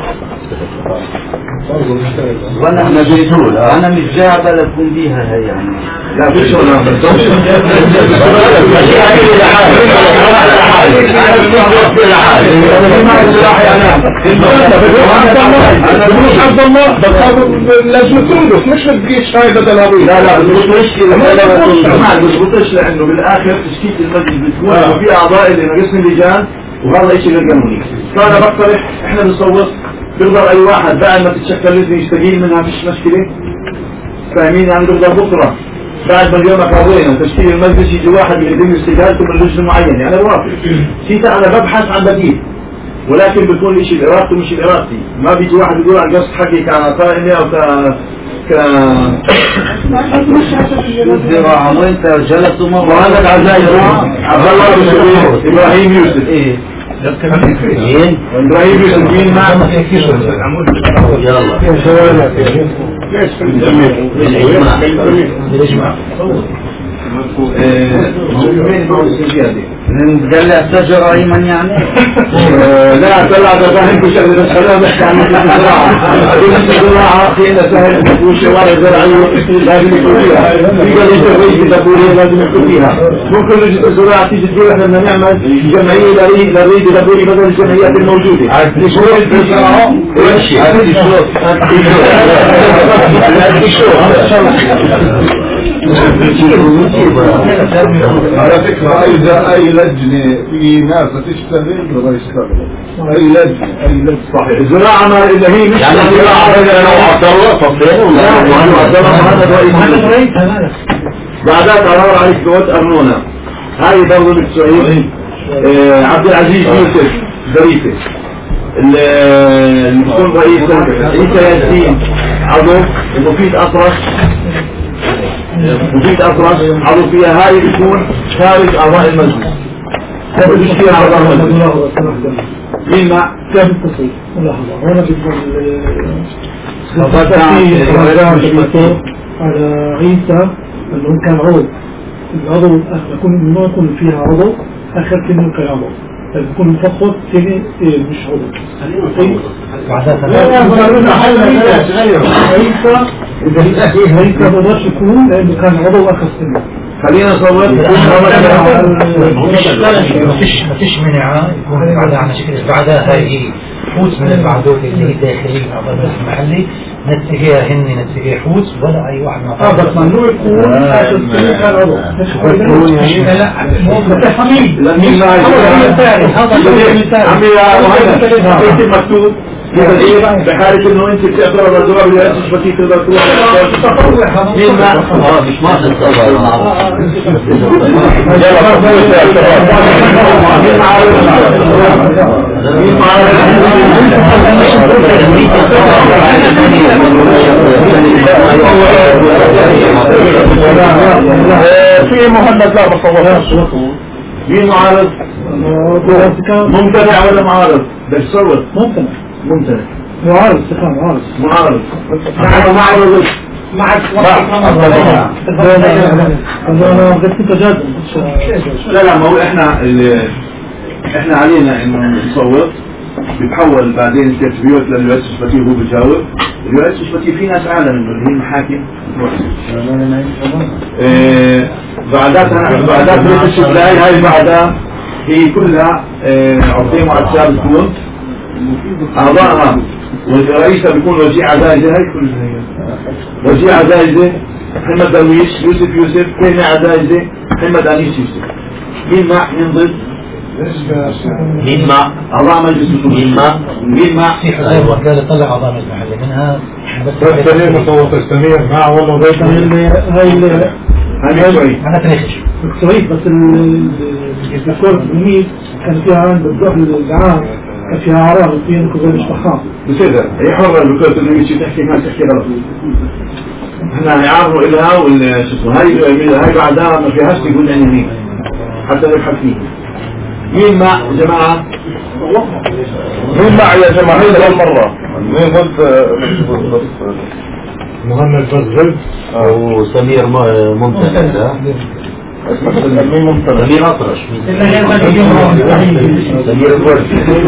وانا بيقول انا مش جاي بلا اكون بيها هي يعني. لا فيش ولا عبد الله لازم تنقص مش تجيش هاي بدل هذه. لا مش مشكلة. ما بتبطش لانه بالاخر تشكيل المجلس بتكون وفي اعضاء اللي ناقصين اللجان، وهذا شيء غير قانوني. فانا بقترح احنا بنصوت، بيقدر اي واحد بعد ما تتشكل لجنه يستقيل منها، مش مشكله. فاهمين يعني؟ بيقدر بكره بعد ما اليوم قضينا تشكيل المجلس يجي واحد يقدم استقالته من لجنه معينه، يعني موافق. انا ببحث عن بديل، ولكن بيكون الشيء بارادته مش بارادتي. ما بيجي واحد يقول على قصد حقي كقائمه او الزراعة وانت جلسوا مرة. وهذا العزايز عبد الله بن سبيل، ابراهيم يوسف. ابراهيم يوسف مين معنا؟ نقلع شجرة ايمن يعني. لا طلع ده فاهم بشكل بس خلينا نحكي عن الزراعة. الزراعة فينا سهل والشوارع الزراعية لازم يكون فيها. في قضية الري الدبورية لازم يكون فيها. ممكن لجنة الزراعة تيجي تقول احنا بدنا نعمل جمعية للري الدبوري بدل الجمعيات الموجودة. على فكرة أي لجنة في ناس تشتغل ولا يشتغل. أي لجنة صحيح. الزراعة ما إلا هي مش يعني الزراعة لو عبد الله تصير ولا بعدها قرار عليك قوات أرنونة. هاي برضو بالسعيد. عبد العزيز يوسف ظريفة اللي بيكون رئيس عيسى ياسين عضو، ومفيد أطرش عضو فيها. هاي بيكون خارج أعضاء المجلس. هذا مش فيها أعضاء المجلس. مين مع؟ كيف التصريف؟ لحظة هنا بيكون على عيسى انه كان عضو. العضو يكون ما يكون فيها عضو اخر كلمة كعضو، يكون مفقد كلمة مش عضو. عيسى ما بقدرش يكون لانه كان عضو اخر كلمة. خلينا نصور. مفيش منع يكون بعدها على شكل بعدها هاي حوت من البعدوك اللي هي داخلية أعضاء المجلس المحلي نتجاه حوت ولا أي واحد ما بس ممنوع يكون آخر كلمة كان عضو. لا حميد مين معي؟ عمي مكتوب بحالة انه انت بتعترض على الزرار اللي انت شبكية تقدر تروح مين مع؟ مش ما تتصور في مهند لا بصورها. مين معارض؟ ممتنع ولا معارض؟ بس صوت ممتنع معارض لا ما هو احنا علينا انه نصوت، بيتحول بعدين الكتبيوت للرئيس الشفتي وهو بيجاوب. الرئيس الشفتي في ناس اعلى منه اللي هي المحاكم. بعدات رئيس الشفتي هاي بعدها هي كلها عطيه معسكر بتكون اعضائها، والرئيسة بيكون وجيع عزايزة. هاي كلها وجيع عزايزة محمد درويش، يوسف كيمي عزايزة، محمد انيس يوسف. مين مع مين ضد؟ مين مع أعضاء مجلس الشورى؟ مين مع في حزب وكالة طلع أعضاء مجلس المحلي منها بس سمير مصوت السمير مع ولا ضد؟ هاي أنا تاريخي السعيد بس الدكتور التلميذ كان فيها عند الدخل العام كان فيها عراض فيها نكوزين الشخص بسيطة هي حرة الدكتور التلميذ شو تحكي ما تحكي غلط. احنا هنعرضوا إلها والشخص هاي بعدها ما فيهاش تقول يعني مين حتى نبحث فيه. مين مع يا جماعة؟ مين مع يا جماعة؟ هذه مرة مين ضد؟ مهند بزغل أو سمير ممتنع. مين ممتنع؟ سمير أطرش. سمير الورد.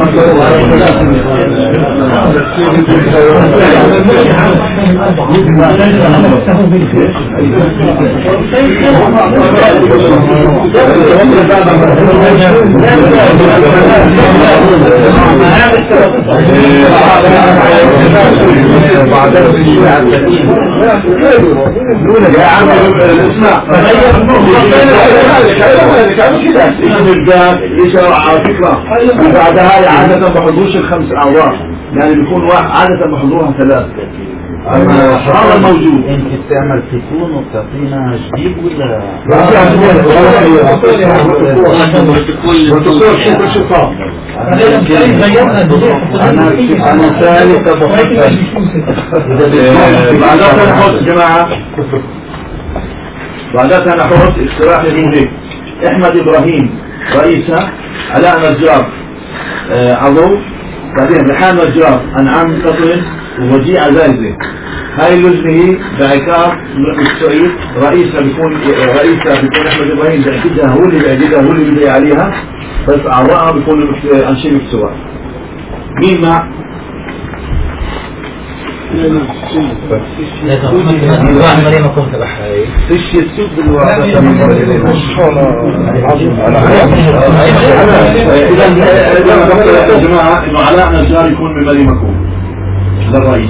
يا عم اسمع على فكرة بعدها عادة بحضورش الخمس أعضاء، يعني بيكون عادة بحضورها ثلاث. هذا موجود. انت بتعمل تكون وبتعطينا جديد ولا؟ أنا ثالث محبا. بعدها نحط جماعة، بعدها نحط اقتراح للمدير احمد ابراهيم رئيسة، علاء نجار عضو، بعدين ريحان نجار، انعام قطرين، ووجيع عزايزة. هاي اللجنة بعكار السعيد رئيسة بيكون احمد ابراهيم بيعقدها، هو اللي بيعقدها، هو اللي بدي عليها، بس اعضائها بيكونوا انشئ سوا. مين مع؟ فيش يسود بالوعد. إذا يا جماعة إنه علاء نجار يكون من مالي مكون للرئيس.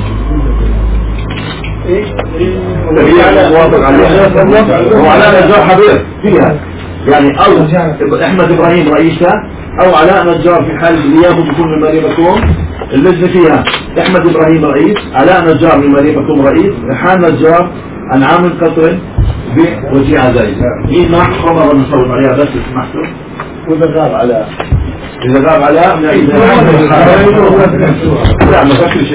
وعلاء نجار حضير فيها يعني، أو أحمد إبراهيم رئيسة، أو علاء نجار في حال اللي ياخذ يكون من مالي مكون. اللجنة فيها أحمد إبراهيم رئيس، علاء نجار من مالي مكون رئيس، ريحان نجار، أنعام القطرين، بوجيع عزايزة. مين مع عمر بنصوت عليها بس سمحتوا؟ وإذا غاب علاء لا ما فكرش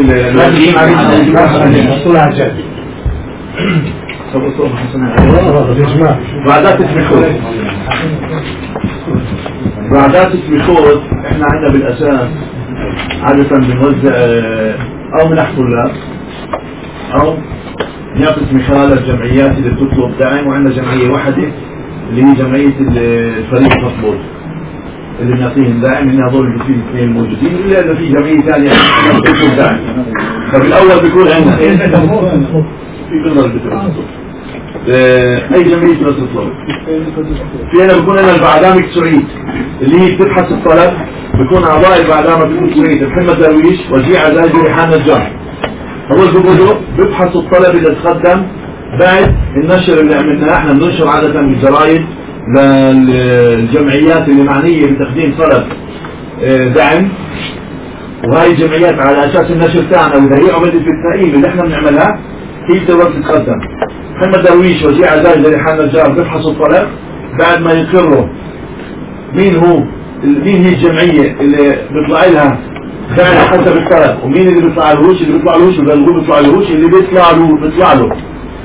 بعدات التميخوت احنا عندنا بالاساس عادة بنوزع او من طلاب او نعطي تميخات للجمعيات اللي بتطلب دعم، وعندنا جمعية واحدة اللي هي جمعية الفريق المطلوب اللي بنعطيهم داعم، ان هذول الاثنين الموجودين، الا اذا في جمعيه ثانيه بتطلب داعم. فبالاول بيكون عندنا في قدر اي جمعيه بتطلب. في هنا بيكون لنا البرنامج سعيد اللي هي بتبحث الطلب، بيكون اعضاء البرنامج بيكون سعيد محمد درويش، وجيع عزايزة، ريحان نجار. هذول بيقولوا بيبحثوا الطلب اللي تقدم بعد النشر اللي عملناه. احنا بننشر عاده بالجرايد للجمعيات اللي معنية بتقديم طلب دعم، وهاي الجمعيات على اساس النشر تاعنا واذا هي عملت بالتقييم اللي احنا بنعملها هي بتقدر تتقدم. محمد درويش، وجيع عزايزة، ريحان نجار بيبحثوا الطلب بعد ما يقروا مين هي الجمعية اللي بيطلع لها فعلا حسب الطلب، ومين اللي بيطلع لهوش، اللي بيطلع لهوش اللي بيطلع له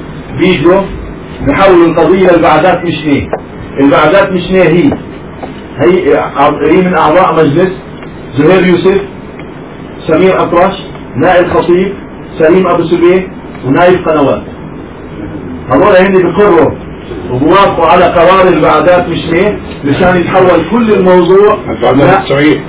بيجوا بحاولوا القضية البعدات مش هي. البعدات مش هي هي من أعضاء مجلس زهير يوسف، سمير أطرش، نائب خطيب، سليم أبو سبيه، ونائب قنوات. هذول هن بيقروا وبوافقوا على قرار البعدات مشان يتحول كل الموضوع السعيد.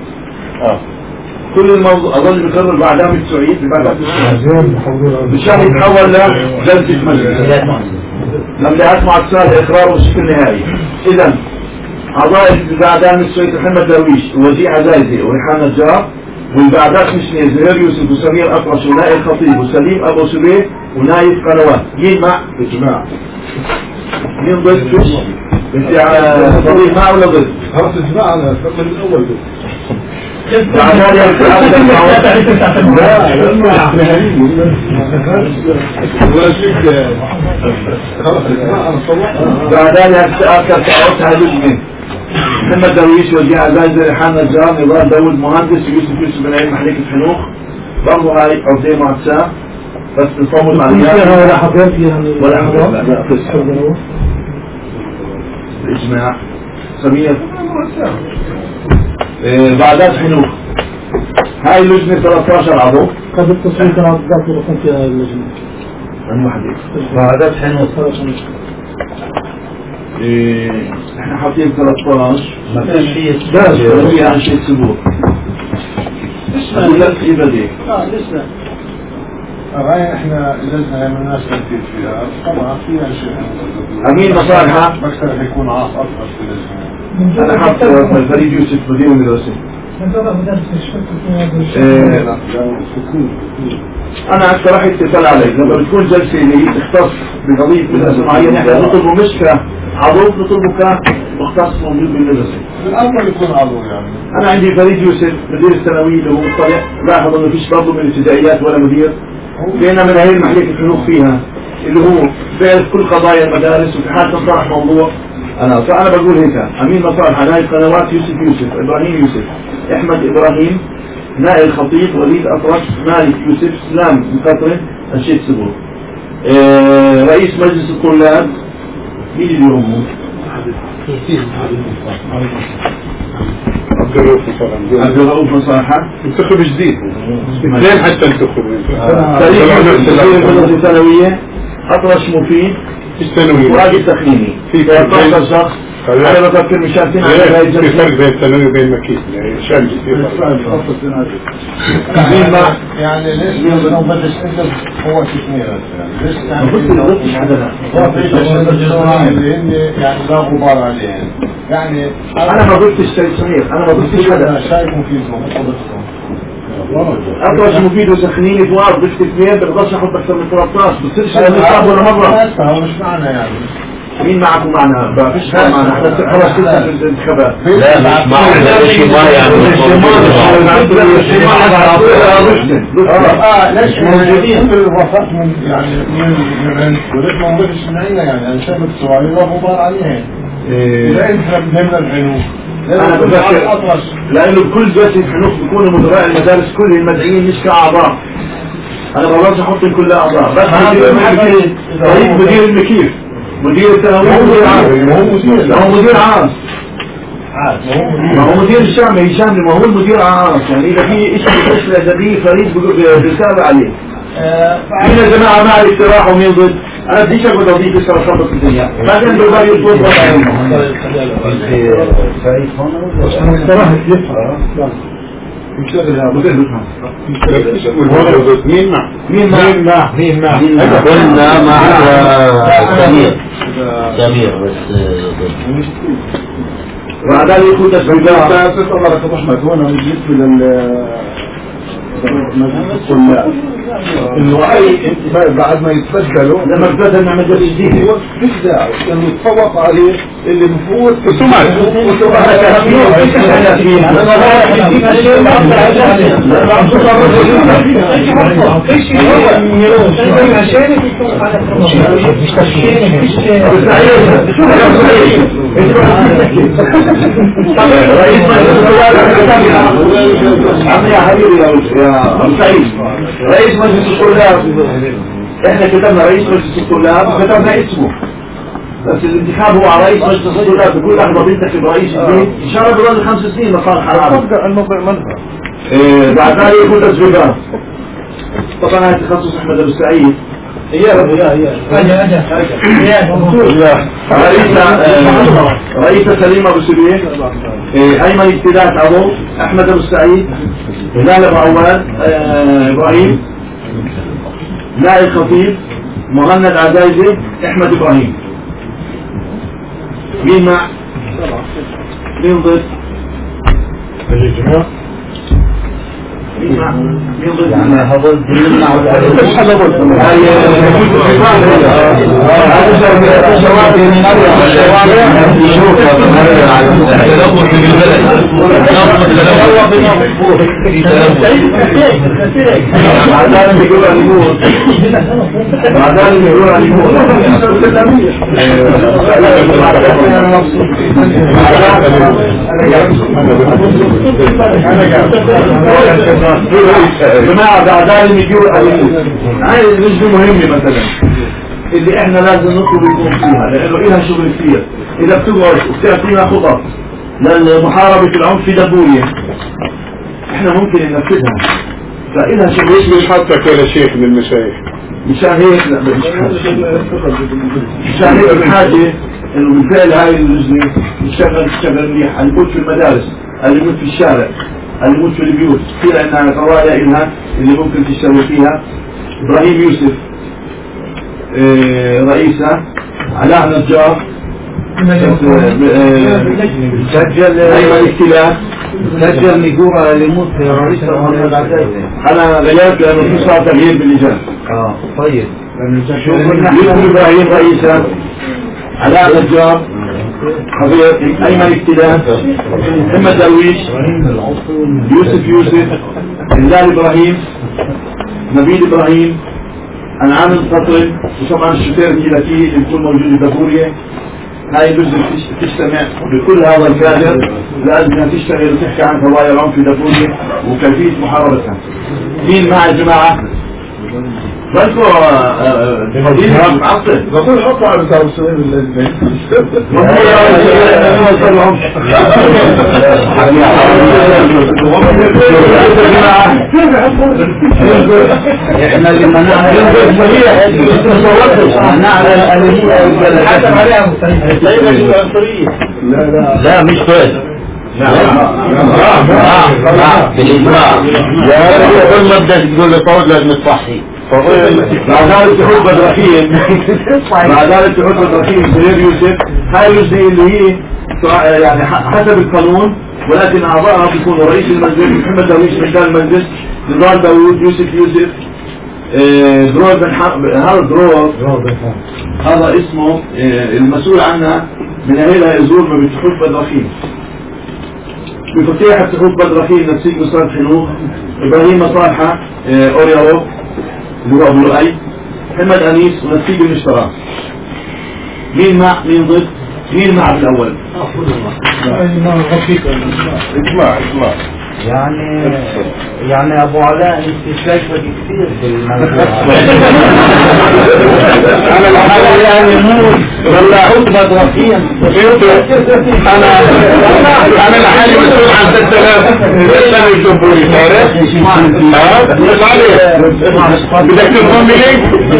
كل الموضوع أظل بيقرر البعدات السعيد مشان يتحول لجلسة مجلس لما أسمع السؤال إقراره بشكل نهائي. إذا أعضاء البعدات السعيد محمد درويش ووزيع عزايزي وريحان نجار، والبعدات مشني زهير يوسف وسمير أطرش ونائب خطيب وسليم أبو سبيه ونائب قنوات. مين مع؟ إجماع. مين ضد؟ فيش؟ انت صديق مع ولا ضد؟ خلاص إجماع أنا من الأول ضد. بعدين أكثر تعرفها لجنة محمد درويش وزيع عزايزي ريحان نجار نضال داود مهندس يوسف بن عيد محليك الحنوخ. برضو هاي عرضية معتساة بس نصوت عليها ولا حضرت ولا حضرت الإجماع. سمير بعدات حنوخ هاي اللجنة 13 عضو. قد التصويت على الضغط ورقم في هاي اللجنة عن واحدة بعدات حنوخ. احنا حاطين 13 ما فيش شيء فيها عن شيء سبوت. أقول لك إيه بديك لسه الرأي احنا لازم من الناس تنتيج فيها طبعا فيها شيء أمين مصالحة مكتب يكون عاص أكثر في اللجنة. أنا حاط الفريق يوسف مدير المدرسة. أنا اقترحت اتصال عليك لما بتكون جلسة اللي تختص بقضية مدرسة معينة احنا نطلبه مش كعضو نطلبه كمختص موجود بالمدرسة. الأول يكون عضو يعني. أنا عندي فريق يوسف مدير الثانوي اللي هو مطلع لاحظ إنه فيش برضه من الابتدائيات ولا مدير لأن من هي المحلية الحنوخ فيها اللي هو بيعرف كل قضايا المدارس وفي حال تنطرح موضوع. فأنا بقول هيك أمين مصالح نائب قنوات يوسف إبراهيم يوسف أحمد إبراهيم نائب خطيب وليد أطرش مالك يوسف سلام مقطرن الشيخ سبور. رئيس مجلس الطلاب مين اليوم؟ عبد الرؤوف مصالحة انتخب جديد اثنين حتى انتخبوا تاريخ الثانوية أطرش مفيد الثانوية وراجل تخميني في 13 شخص. أنا بفكر مشاركين على هاي في فرق بين الثانوي وبين مكين شامل يعني ليش لو بدش انت هو كثير ليش يعني لا غبار عليه يعني أنا ما قلتش شيء صغير أنا ما قلتش حدا شايفهم فيكم أطرش مفيد وسخنيني فوار بس اثنين بقدرش أحط أكثر من 13 بصيرش نصاب ولا مرة. مش معنا يعني مين معكم معنا؟ ما فيش معنا احنا خلاص كده في الانتخابات. لا مش معنا الشمال يعني ليش موجودين في الوسط من يعني من وليش ما نضيفش من عندنا يعني شبكة سؤالي لا غبار عليها. إذا أنت بهمنا الحنوخ أنا بفكر لأنه بكل جلسة حنوخ بيكونوا مدراء المدارس كل المدعيين مش كأعضاء. أنا بقدرش أحط كل أعضاء بس مدير المكيف مدير الثانوي هو مدير عام ما هو مدير الشامل ما هو المدير عام يعني إذا في إشي لديه فريق بيتابع عليه. من الجماعة مع الاقتراح ومين ضد أنا بديش أقول أضيف إسرة صبت الدنيا بعدين بالبالي يطلب قلنا مع سمير بس بعد ذلك يكون تسبيلات الله ركب أحمد هنا بالنسبة للطلاب إنه أي بعد ما يتبدلوا لما تبدل نعمل جلسة جديدة مش داعي إنه يتفوق عليه اللي مفوت رئيس مجلس الطلاب احنا كتبنا رئيس مجلس الطلاب وكتبنا اسمه بس الانتخاب هو على رئيس مجلس الدولة بكل لحظة بينتخب رئيس جديد إن شاء الله بظل 5 سنين لصالح العالم. الموضوع منها. بعد ذلك يكون تسويقات. طبعا هذا تخصص أحمد أبو سعيد. رئيس سليم أبو سبيل، أيمن ابتداء عضو، أحمد أبو سعيد، هلال أبو عواد، إبراهيم، نائب خطيب، مهند عزايزي، أحمد إبراهيم. مين مع؟ مين ضد؟ الإجماع. مين مع؟ مين ضد؟ يعني هذول مع مش حدا ضد. جماعة بعد ذلك يجوا هاي النجمة مهمة مثلا اللي احنا لازم نطلب يكون فيها لانه لها شغل كثير. اذا بتقعد وبتعطينا خطط للمحاربة العنف في دبورية احنا ممكن ننفذها، فإلها شغل. مش حتى كل شيخ من المشايخ مشان هيك لا مشان هيك بحاجة انه بالفعل هاي اللجنة تشتغل منيح، اللي يموت في المدارس، اللي يموت في الشارع، اللي يموت في البيوت، في عندنا قضايا إلها اللي ممكن تشتغل فيها. إبراهيم يوسف رئيسة، علاء نجار سجل أيمن اختلاف، سجل نيجورا اللي يموت في رئيس محمد عزايزي. أنا غيرت لأنه في صار تغيير باللجان. طيب يوسف إبراهيم رئيسة، علاء نجار خبير، أيمن اختلاف، محمد درويش، يوسف، هلال إبراهيم، نبيل إبراهيم، أنعام القطري، وطبعا الشفير الكيلاتي اللي بيكون موجود في دبورية. هاي اللجنة تجتمع بكل هذا الكادر لازم تشتغل وتحكي عن قضايا العنف في دبورية وكيفية محاربتها. مين مع الجماعة؟ بلكو مدينة معطل نقول حطوا على سعر السنين اللي احنا اللي منعنا لا مش كويس. بالإجماع كل ما بدك تقول له طول لازم تصحي. مع ذلك تحب الرحيم مع ذلك تحب الرحيم سيد يوسف. هاي اللجنة اللي هي يعني حسب القانون، ولكن أعضائها بيكونوا رئيس المجلس محمد درويش رجال المجلس، نضال داوود، يوسف درور بن هذا درور هذا اسمه المسؤول عنها من أهلها يزور ما بتحب الرحيم. بفتيحة تحب بدرخين نفسيك مصاد حنوخ، إبراهيم صالحة أوريارو اللي هو أبو لؤي، محمد أنيس ونسيج المشترى. مين مع مين ضد؟ مين مع بالأول؟ إجماع يعني أبو علاء انت شايفة كثير بالموضوع. أنا الحالة يعني موت ولا عطبة دراسيا. أنا الحالة مسؤول عن 3000 سنة الجمهوري تعرف؟ بدك تنضم إليك؟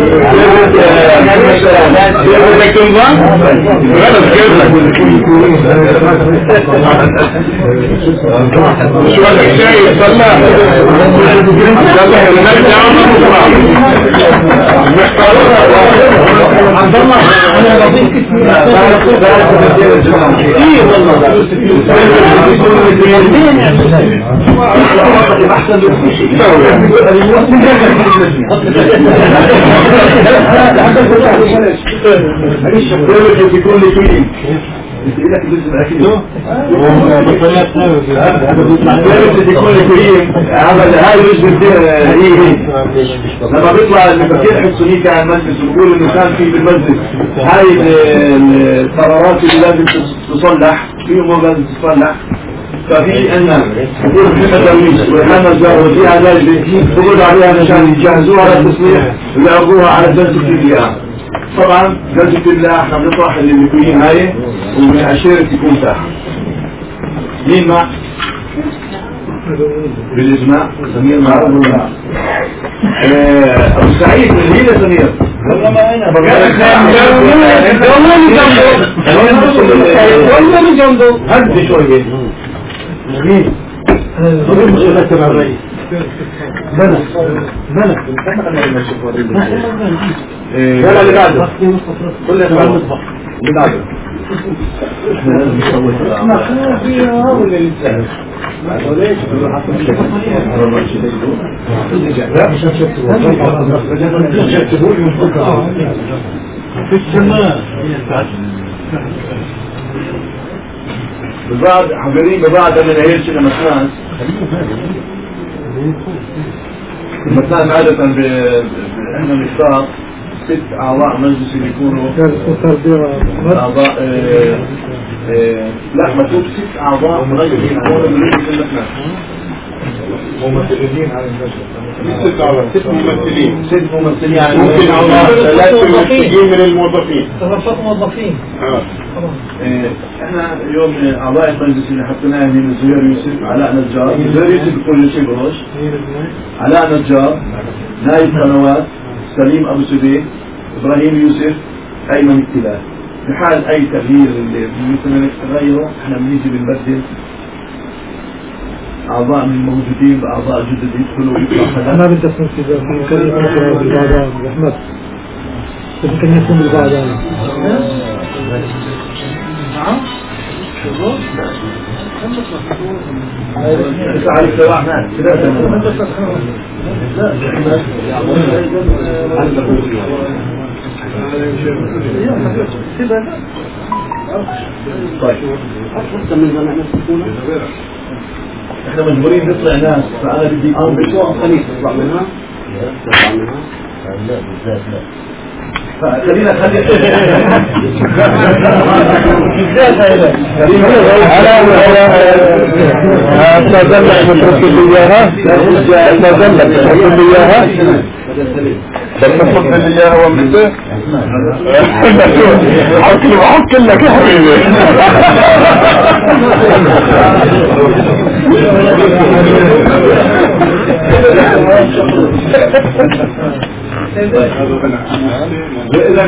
بدك تنضم؟ غلط كيفك شو بدك شايف صلى نرجع عبد الله انا بضيف كثير والله احسن بكل هاي لما بيطلع المفكير حسوني كان المجلس ويقول انه كان في بالمجلس هاي القرارات اللي لازم تصلح في امور لازم تصلح. ففي ان يقول محمد درويش ورحمة الزهر وفيها لجنة بقول عليها مشان يجهزوها للتصليح ويعرضوها على جلسة الفئة. طبعا جلسة الله احنا بنطرح اللي بيكون هاي ومن عشيرة يكون تحت. مين مع؟ بالإجماع سمير معروف ولا أبو سعيد من هنا سمير والله ما أنا والله من جنبه هدي شوية مين؟ أنا مشغلت مع الرئيس بنا ولا اللي بعده كل اللي بعده اللي بعده احنا فيها ولا لسه لا مش في السماء ببعض حضرين ببعض من هيرش المسنان المسنان عادة احنا نختار 6 أعضاء مجلس يكونوا أعضاء لا مكتوب 6 أعضاء مجلس يكونوا مجلس المسنان ممثلين على المجلس 6 ممثلين يعني ممكن أعضاء 3 ممثلين من الموظفين موظفين احنا اليوم أعضاء المجلس اللي حطيناه من زهير يوسف علاء نجار زهير يوسف بكل شيء بروش علاء نجار نايف قنوات سليم أبو سبيل إبراهيم يوسف أيمن التلال بحال أي تغيير اللي مثل تغيره احنا بنيجي بنبدل أعضاء من الموجودين بأعضاء جدد يدخلوا ويطلعوا. أنا بدي أسمع كذا ممكن يكون بالبعضان أحمد ممكن يكون بالبعضان. نعم. بس عليك سواء طيب احنا مجبورين نطلع ناس فانا بدي بشوع خليل تطلع منها لا بالذات لا خلينا تزلق مترك اللي اياها تزلق مترك اللي اياها تزلق اللي اياها ومثل حك لك يا حبيبي إذا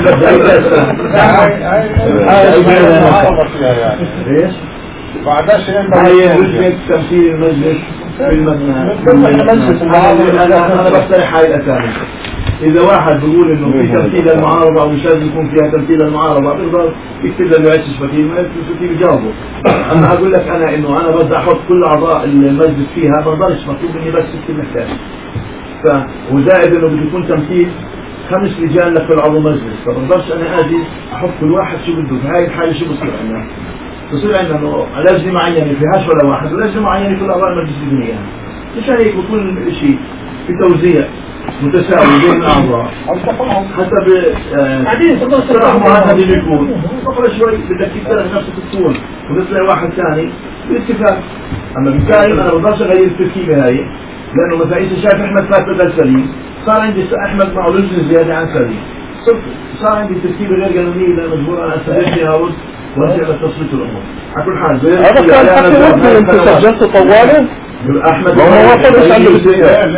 بعدش هي وجهة تمثيل المجلس في المجلس أنا بقترح هاي الأسامي. إذا واحد بيقول إنه في تمثيل المعارضة أو مش لازم يكون فيها تمثيل المعارضة بيقدر يكتب له يعيش فتيل ما يكتب يجاوبه. أنا أقول لك أنا إنه أنا بدي أحط كل أعضاء المجلس فيها ما بقدرش مطلوب مني بس كل محتاج. وزائد إنه بده يكون تمثيل 5 رجال لكل عضو مجلس فبقدرش أنا أجي أحط كل واحد شو بده في هاي الحالة شو بصير عندنا. بصير عندنا إنه لجنة معينة فيهاش ولا واحد ولجنة معينة كل أعضاء المجلس بدنيا. مشان هيك بكون شيء في توزيع متساوي بين الأعضاء حتى صراحة مهند اللي يكون فقرة شوي بدك تكترح نفسك الطول وتطلع واحد ثاني بالاتفاق. أما بالتالي أنا بقدرش أغير التركيبة هاي لأنه مثلا إذا شايف أحمد فات بدل سليم صار عندي أحمد معه لجنة زيادة عن سليم صار عندي تركيبة غير قانونية لأن مجبور أنا أستفيد فيها وارجع لتصويت الأمور. على كل حال هذا كان حكي وقت انت سجلت طواله أحمد ما هو وصلش عنده بالسياسة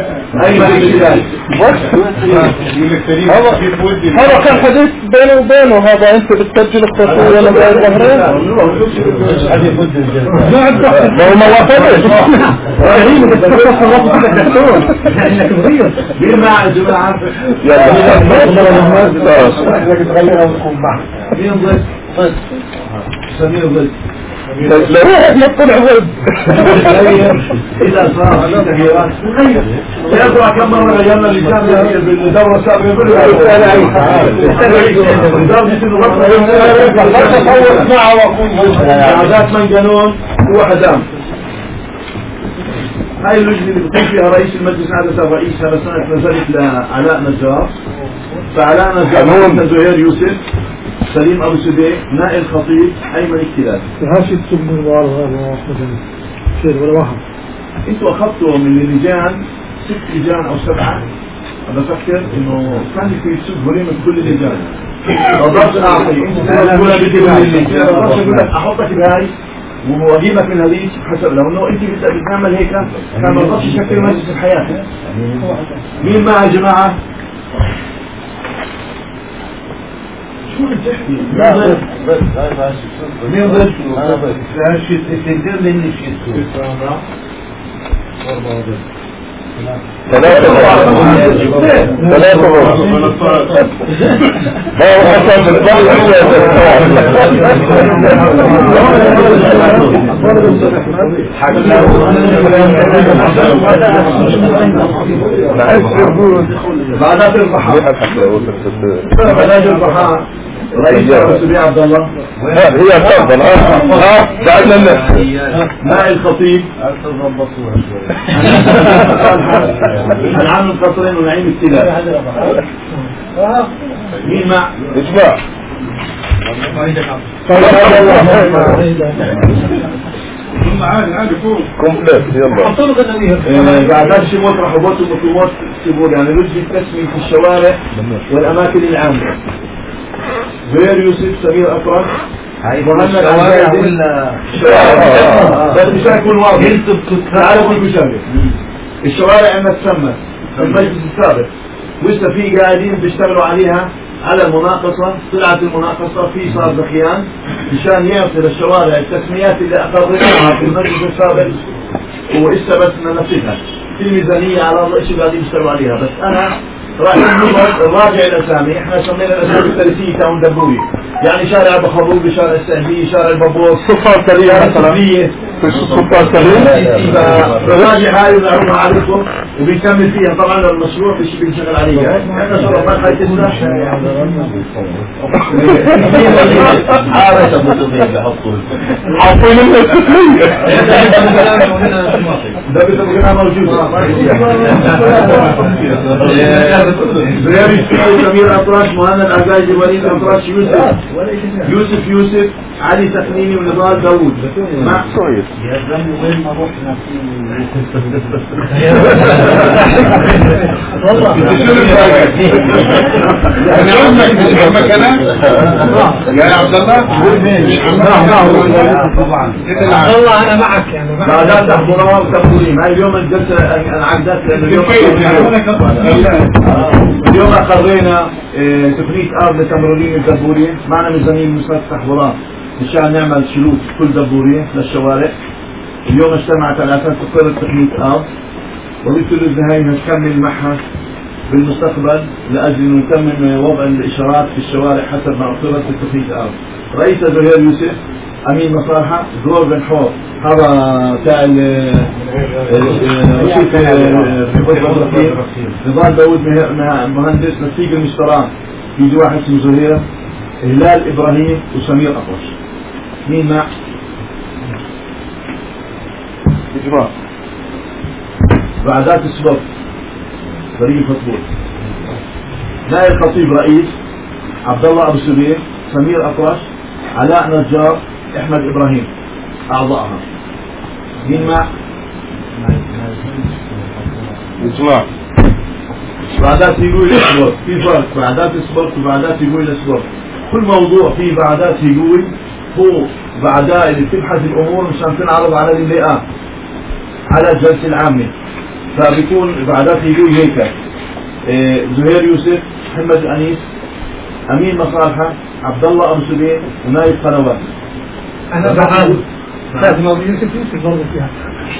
هذا كان حديث بينه وبينه هذا انت بتسجل التصوير ولا غير ظهرين ما هو ما وصلش هي بتتصل الرفض كده انك تغير مع الجماعة احنا تغيرها ونكون معك مين ضد سمير ضد لو احنا طلع ضد إذا صار تغييرات سيطلع كم مرة غيرنا اللجان بالدورة السابقة عادات منجنون هو حزام. هاي اللجنة اللي بيكون فيها رئيس المجلس عادة رئيسها بس أنا نزلت لعلاء نجار فعلاء نجار زهير يوسف سليم أبو سبيع نائل خطيب أيمن التلال. هاشي تسمى المعارضة هذا شيء ولا واحد انتوا أخذتوا من اللجان 6 لجان أو 7. أنا بفكر إنه كان في سوق هري من كل اللجان رضاش اعطي ولا بدي اقول لك احطك بهاي وأجيبك من هذيك حسب لو انه انت بتعمل هيك كان ما رضاش يشكل مجلس الحياة. مين معه يا جماعة؟ شو بتحكي؟ لا مين ضد؟ لا شيء التنتين مني شيء ثلاثة بعدها في البحر بلاج البحر رئيس السبيع عبد الله هي تفضل بعدنا الناس ماء الخطيب العام القصرين ونعيم السلاح مين مع اجماع عادي فوق كومبليت يلا بعدها شبوت رحبوت ومطلوبات سيبور يعني رجل التسمية في الشوارع والأماكن العامة غير يوسف سمير أكرم الشوارع ولا بس مش هيكون واضح تعالوا كل شغله الشوارع عندنا تسمى في المجلس السابق ولسه في قاعدين بيشتغلوا عليها على المناقصة. طلعت المناقصة في صار دخيان مشان يعطي للشوارع التسميات اللي أقررناها في المجلس السابق وإسا بس ننفذها في الميزانية على الله إيش قاعدين يشتغلوا عليها. بس أنا راح نراجع الأسامي. إحنا سمينا الأسامي الثلاثية تاون دبوري يعني شارع بخروبي شارع السهلية شارع البابور السلطان سليم مثلا السلطان سليم فراجع هاي ونعرضها عليكم وبيكمل فيها طبعا المشروع مش بنشغل عليه. احنا شرف مرحلة تسنى عارف ابو تضيف بحطوا حاطين الاستثنية ده بتبقى موجود زياري سمير أطراش مهند أعزائي وليد أطراش يوسف علي تخنيني ونضال داوود مع كويس يا زلمه وين ما رحنا يا عبد الله انا معك يعني بعدها تحضرها وتقولين هاي اليوم الجلسة انعقدت لأن اليوم أقرينا تقنية أرض لتمريرين الدبورية معنا ميزانية مستشفى تحضرها مشان نعمل شلوك كل دبورية للشوارع. اليوم اجتمعت على أساس تقرر تقنية أرض وقلت له هاي نكمل معها بالمستقبل لأجل أن نتمم وضع الإشارات في الشوارع حسب ما أقررت تقنية أرض. رئيس زهير يوسف أمين مصالحة زور بن حور هذا تاع رشيد في خطة الرقيم نضال داود مهندس نسيق المشترى يجي واحد اسمه زهير هلال إبراهيم وسمير أطرش. مين مع اجماع بعدات السبب فريق فطبول نائب الخطيب رئيس عبد الله أبو سبيل سمير أطرش علاء نجار أحمد إبراهيم أعضائها. مين مع اجماع بعدات يقول الاسبوع في فرق بعدات السبورت وبعدات يقول الاسبوع. كل موضوع فيه بعدات يقول هو بعداء اللي بتبحث الامور مشان تنعرض على اللقاء على الجلسة العامة. فبيكون بعدات يقول هيك زهير يوسف محمد أنيس أمين مصالحة عبد الله أبو سبيل ونايف قنوات. انا بعاود لازم ابو يوسف برضه فيها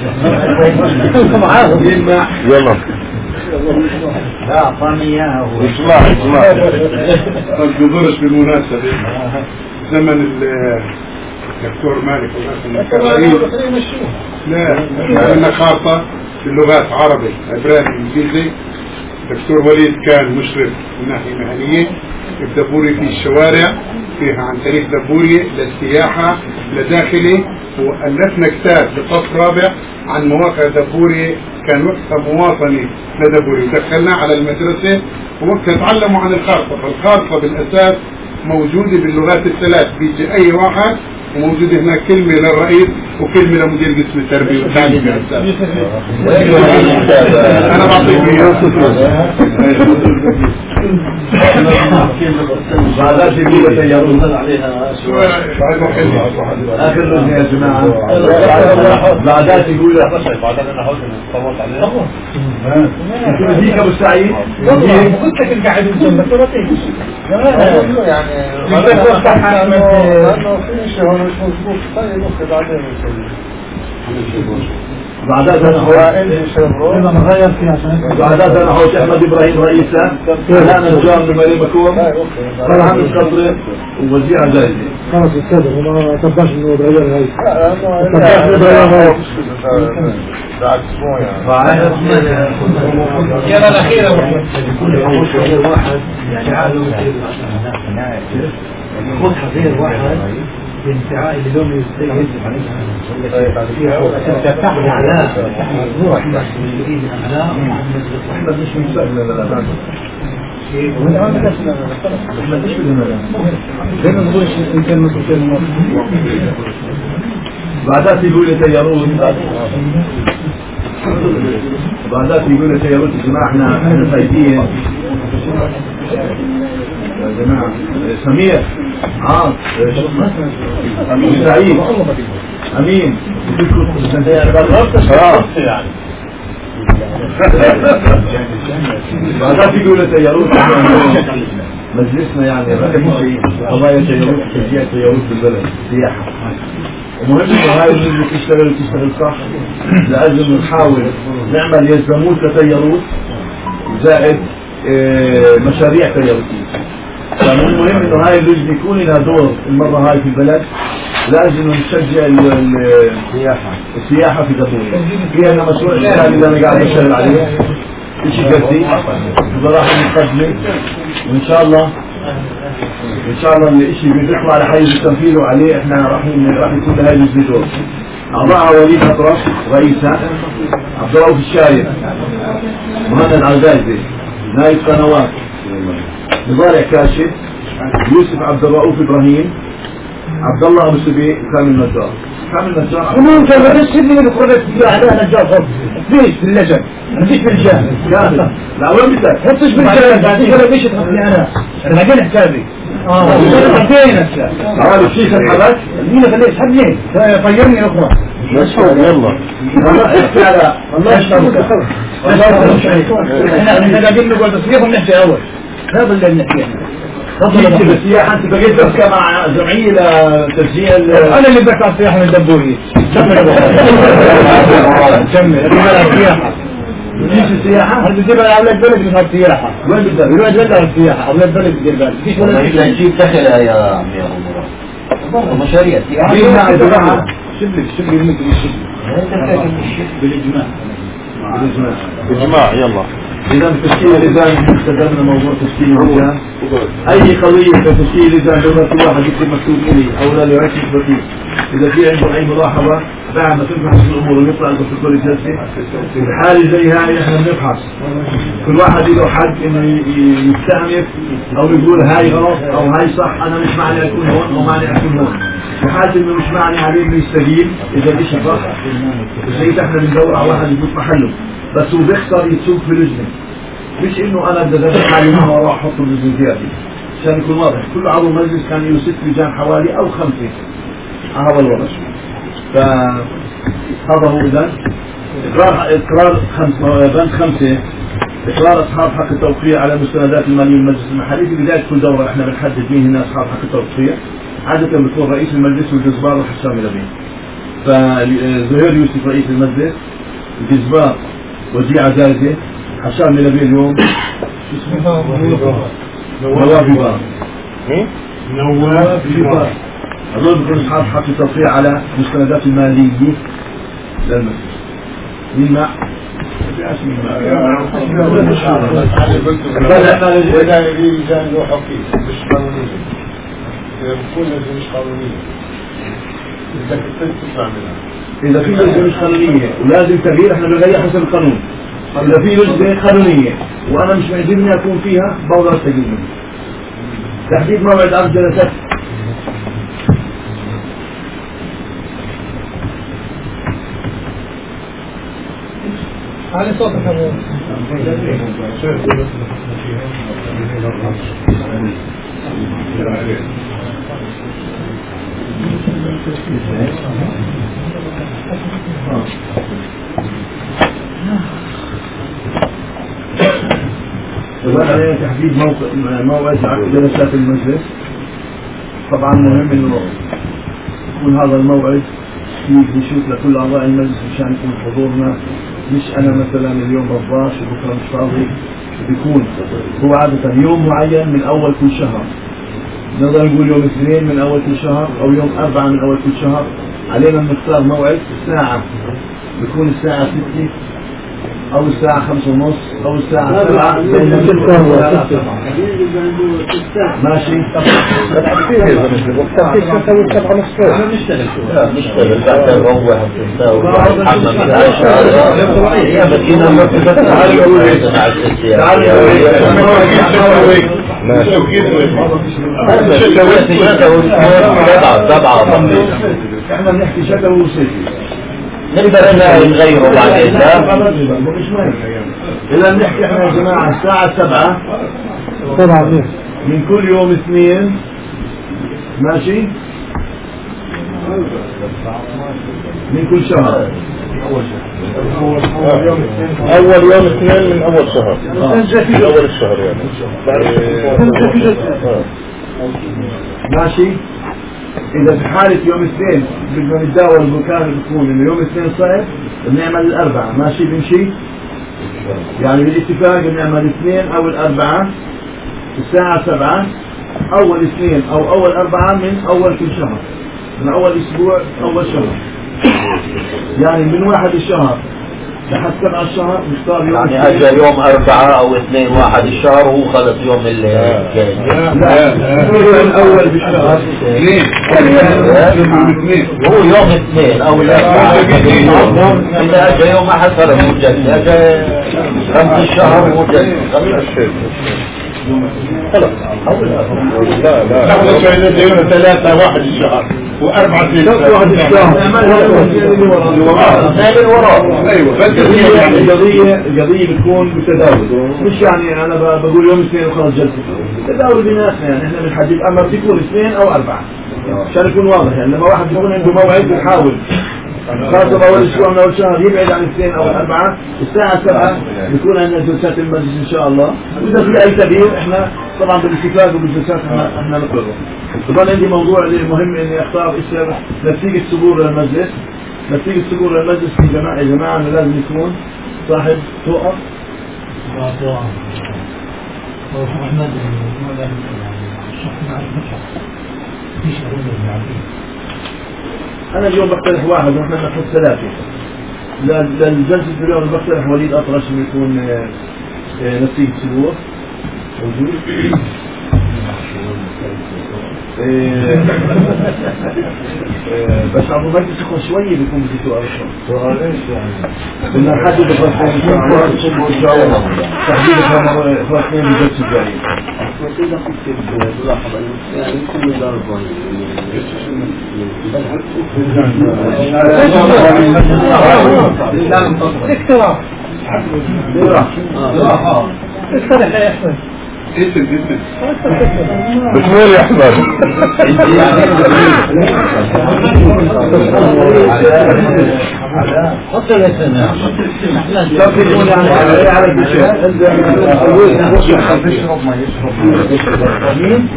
يلا لا اعطاني اياها هو اجماع اجماع ما بيضرش بالمناسبة زمن الدكتور مالك لا عندنا خاصة في اللغات عربي عبراني انجليزي. دكتور وليد كان مشرف من ناحية مهنية الدبوري في الشوارع فيها عن طريق دبوري للسياحة لداخلي وألفنا كتاب بفصل رابع عن مواقع دبوري كان وقتها مواطني لدبوري ودخلناه على المدرسة ووقتها تعلموا عن الخاصة. فالخاصة بالأساس موجودة باللغات الثلاث بيجي أي واحد وموجودة هناك كلمة للرئيس وكلمة لمدير قسم التربية والتعليم بالأساس. أنا بعطيك إياه بعدات يقول سيارون عليها آخر رجل يا جماعة بعدات يقول بعدات أنا حاول نصوت عليها ديك أبو سعيد قلت لك القاعد الجنة يعني لأنه في شيء هون مش مظبوط طيب أخي بعدين بعدات أنا نغير فيها بعدات أنا حوش أحمد إبراهيم رئيسا الآن الجام لمالي مكوم طلع من القطر ووزيع جايزي خلاص الكذب وما تبقاش انه يتغير هاي بعد اسبوع يعني يلا الأخيرة كل واحد يعني عقله خذ حزير واحد بانتعاء للوم السيد تفتح الأعلام روح مسؤولين الأعلام أحمد مش مستقبل بعدات يقول سيارون بعدات يقول سيارون يا جماعة احنا خايفين يا جماعة سمير سعيد أمين بعدات يقول سيارون مجلسنا يعني قضايا سيارون تشجيع سيارون في البلد سياحة ومهم انه هاي اللي تشتغل صح لازم نحاول نعمل يزموت لتيارات زائد مشاريع تياراتية. فمن المهم انه هاي اللجنة يكون لها دور المرة هاي في البلد لازم نشجع السياحة في دبورية. في هنا مشروع الشهر اللي انا قاعد اشتغل عليه اشي قدي بصراحة مقدمة وان شاء الله الاشي بيطلع على حيز التنفيذ وعليه احنا راح يكون لهاي الدور. اعضاء وليد اطرش رئيسا عبد الرؤوف الشايب مهند العزايزي نائب قنوات مضارع كاشف يوسف عبد الرؤوف ابراهيم عبد الله ابو سبيع كامل نجار ومين كان بس اللي يدخل في على نجار خط ليش في اللجنة مفيش بالجاه لا وين بدك حطش بالجاه بعدين ولا ليش تخطني انا بعدين حسابي بعدين تعال الشيخ الحبس مين خليه يسحبني طيرني اخرى يلا الله يشكرك احنا قاعدين نقول تصريحهم نحكي اول هذا اللي نحكيه في السياحة انت بقيت تحكي مع جمعية لتشجيع انا اللي بحكي عن السياحة من دبوري كمل السياحة ليش السياحة؟ هل بتجيب على أولاد بلد من هالسياحة وين بدك؟ يروح يدلع السياحة أولاد بلد بتجيب بالك فيش ولا شيء نجيب دخلها يا عمي برضه مشاريع سياحة شبلي بالإجماع يلا إذا تشكيل لجان استخدمنا موضوع تشكيل لجان أي قضية كتشكيل لجان لو في واحد يكتب مكتوب إلي أو لا يركز بسيط إذا في عنده أي ملاحظة بعد ما تنفحص الأمور ونطلع الدكتور الجلسة في حالة زي هاي إحنا بنفحص كل واحد له حد إنه يستأنف أو يقول هاي غلط أو هاي صح أنا مش معني أكون هون أو معني أكون هون في حالة إنه مش معني عليه إنه يستجيب إذا الإشي صح زي إحنا بندور على واحد يقول محله بس هو بيخسر يتسوق في لجنة مش انه انا بدي ادافع حالي معه واروح احط اللجنة زيادة عشان يكون واضح كل عضو مجلس كان له 6 لجان حوالي او 5 هذا الوضع فهذا هو اذا اقرار بند 5 اقرار اصحاب حق التوقيع على المستندات المالية للمجلس المحلي. في بداية كل دورة احنا بنحدد مين هنا اصحاب حق التوقيع عادة بيكون رئيس المجلس والجزبار وحسام لبيب. فزهير يوسف رئيس المجلس الجزبار وزيع جايزة حسام لبيب اليوم نواف بار هذول بيكونوا اصحاب حق التوقيع على المستندات المالية للمجلس. مين مع؟ ولا لجان له حقيقي مش قانونية بكون مش قانونية بدك تطلع منها. إذا في لجنة مش قانونية ولازم تغيير احنا بنغير حسب القانون. إذا في لجنة قانونية وأنا مش معجبني أكون فيها بقدر أستجيب منها. تحديد موعد 4 جلسات على صوتك يا علينا تحديد موعد عقد جلسات المجلس. طبعا مهم انه يكون هذا الموعد نشوف لكل اعضاء المجلس مشان يكون حضورنا، مش انا مثلا اليوم رضاش وبكره مش فاضي. بيكون هو عادة يوم معين من اول كل شهر، نقدر نقول يوم اثنين من اول كل شهر او يوم 4 من اول كل شهر. علينا نختار موعد الساعة، بيكون الساعة 6 او الساعة 5:30 او الساعة 7 بين 6 ماشي. احنا بنحكي شتوي وصيفي، نقدر نغيره بعدين. لا مش مهم. إذا بنحكي احنا يا جماعة الساعة 7 من كل يوم اثنين، ماشي، من كل شهر. أول يوم اثنين من أول شهر، من أول الشهر يعني. ماشي. إذا في حالة يوم اثنين بدنا نتداول المكان بيكون إنه يوم اثنين صعب بنعمل الأربعة، ماشي بنمشي يعني بالاتفاق بنعمل الاثنين أو الأربعة الساعة 7 أول اثنين أو أول 4 من أول كل شهر، من أول أسبوع أول شهر، يعني من 1 الشهر لحد 7 الشهر نختار يوم يعني أجل يوم 4 أو 2 1 الشهر وهو خلص يوم لا الأول بالشهر هو يوم 2 أو إذا أجل يوم 1 صار مجد، أجل 5 الشهر مجد. لا 3 1 الشهر و4 واحد الشهر ايوه. بس القضية بتكون بالتداول، مش يعني انا بقول يوم اثنين وخلص جلسة تداول بيناتنا، يعني احنا بنحدد اما بتكون 2 أو 4 عشان يكون واضح. يعني لما واحد بيكون عنده موعد بيحاول خاصة اول اسبوع من اول شهر يبعد عن 2 أو 4 الساعة 7 بيكون عندنا جلسات المجلس ان شاء الله. واذا في اي تغيير احنا طبعا بالاتفاق وبالجلسات احنا نقرره. طبعا عندي موضوع مهم اني اختار نتيجة صدور للمجلس. نتيجة صدور للمجلس يا جماعة انه لازم يكون صاحب توقف انا اليوم بقترح 1 ونحن ناخذ 3 للجلسة اليوم. بقترح وليد اطرش انه يكون نتيجة صدور موجود. بس ابو مجلس يكون شوية بيكون بدي سؤال ايش يعني بدنا نحدد الفرقين ان شاء الله تحديد الفرقين بالجلسة الجاية. اقترح يا احمد. بتقول يا احمد تفضل يا سنة. تفضل يعني على الشيء يشرب ما مين؟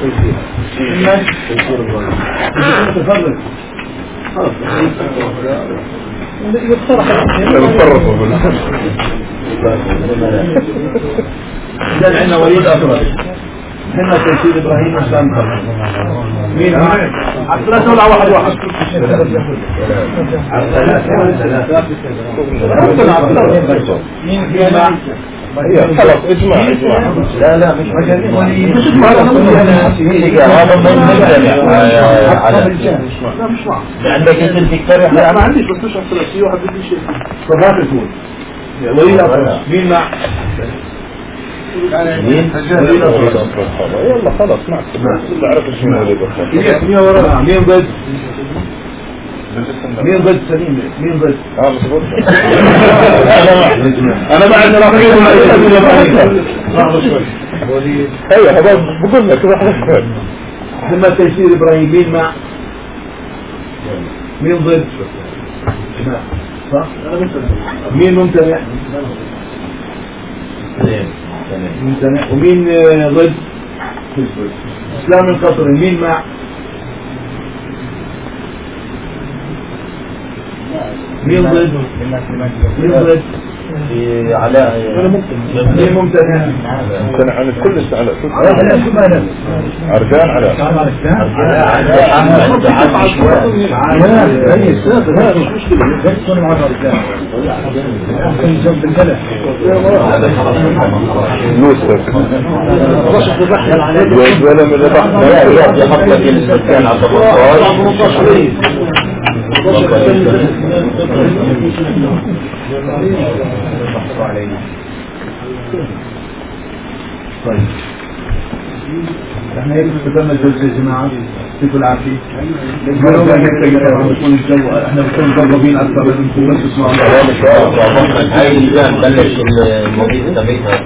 تفضل إذا عندنا وليد أطرش، هنا تيسير إبراهيم وسام مين معي؟ عبد ولا واحد مين فينا؟ خلاص اجمع لا مش هذا مش معه. عندك انت تقترح؟ لا ما عنديش، بس مش عبد في واحد بدي شيء صفات يكون وليد أطرش. مين مع؟ يلا خلاص معك كل عرف شنو وليد أطرش. مين ورا مين بد؟ مين ضد سليم؟ مين ضد؟ انا بعد ايوه هذا بقول لك لما تيسير ابراهيم مين مع؟ مين ضد؟ صح؟ مين ممتنع؟ ممتنع. ومين ضد؟ اسلام القطري مين مع؟ مين ضد؟ مين ضد؟ علاء مين ممتنع؟ ممتنع عن كل استعلاء أرجان علاء نوسف ولا من يحط لك السكان على طيب احنا هيك استخدمنا الجزء يا جماعه يعطيكم العافيه. احنا بنكون مجربين اكثر منكم بس اسمعوا. هاي اللي بلش المواضيع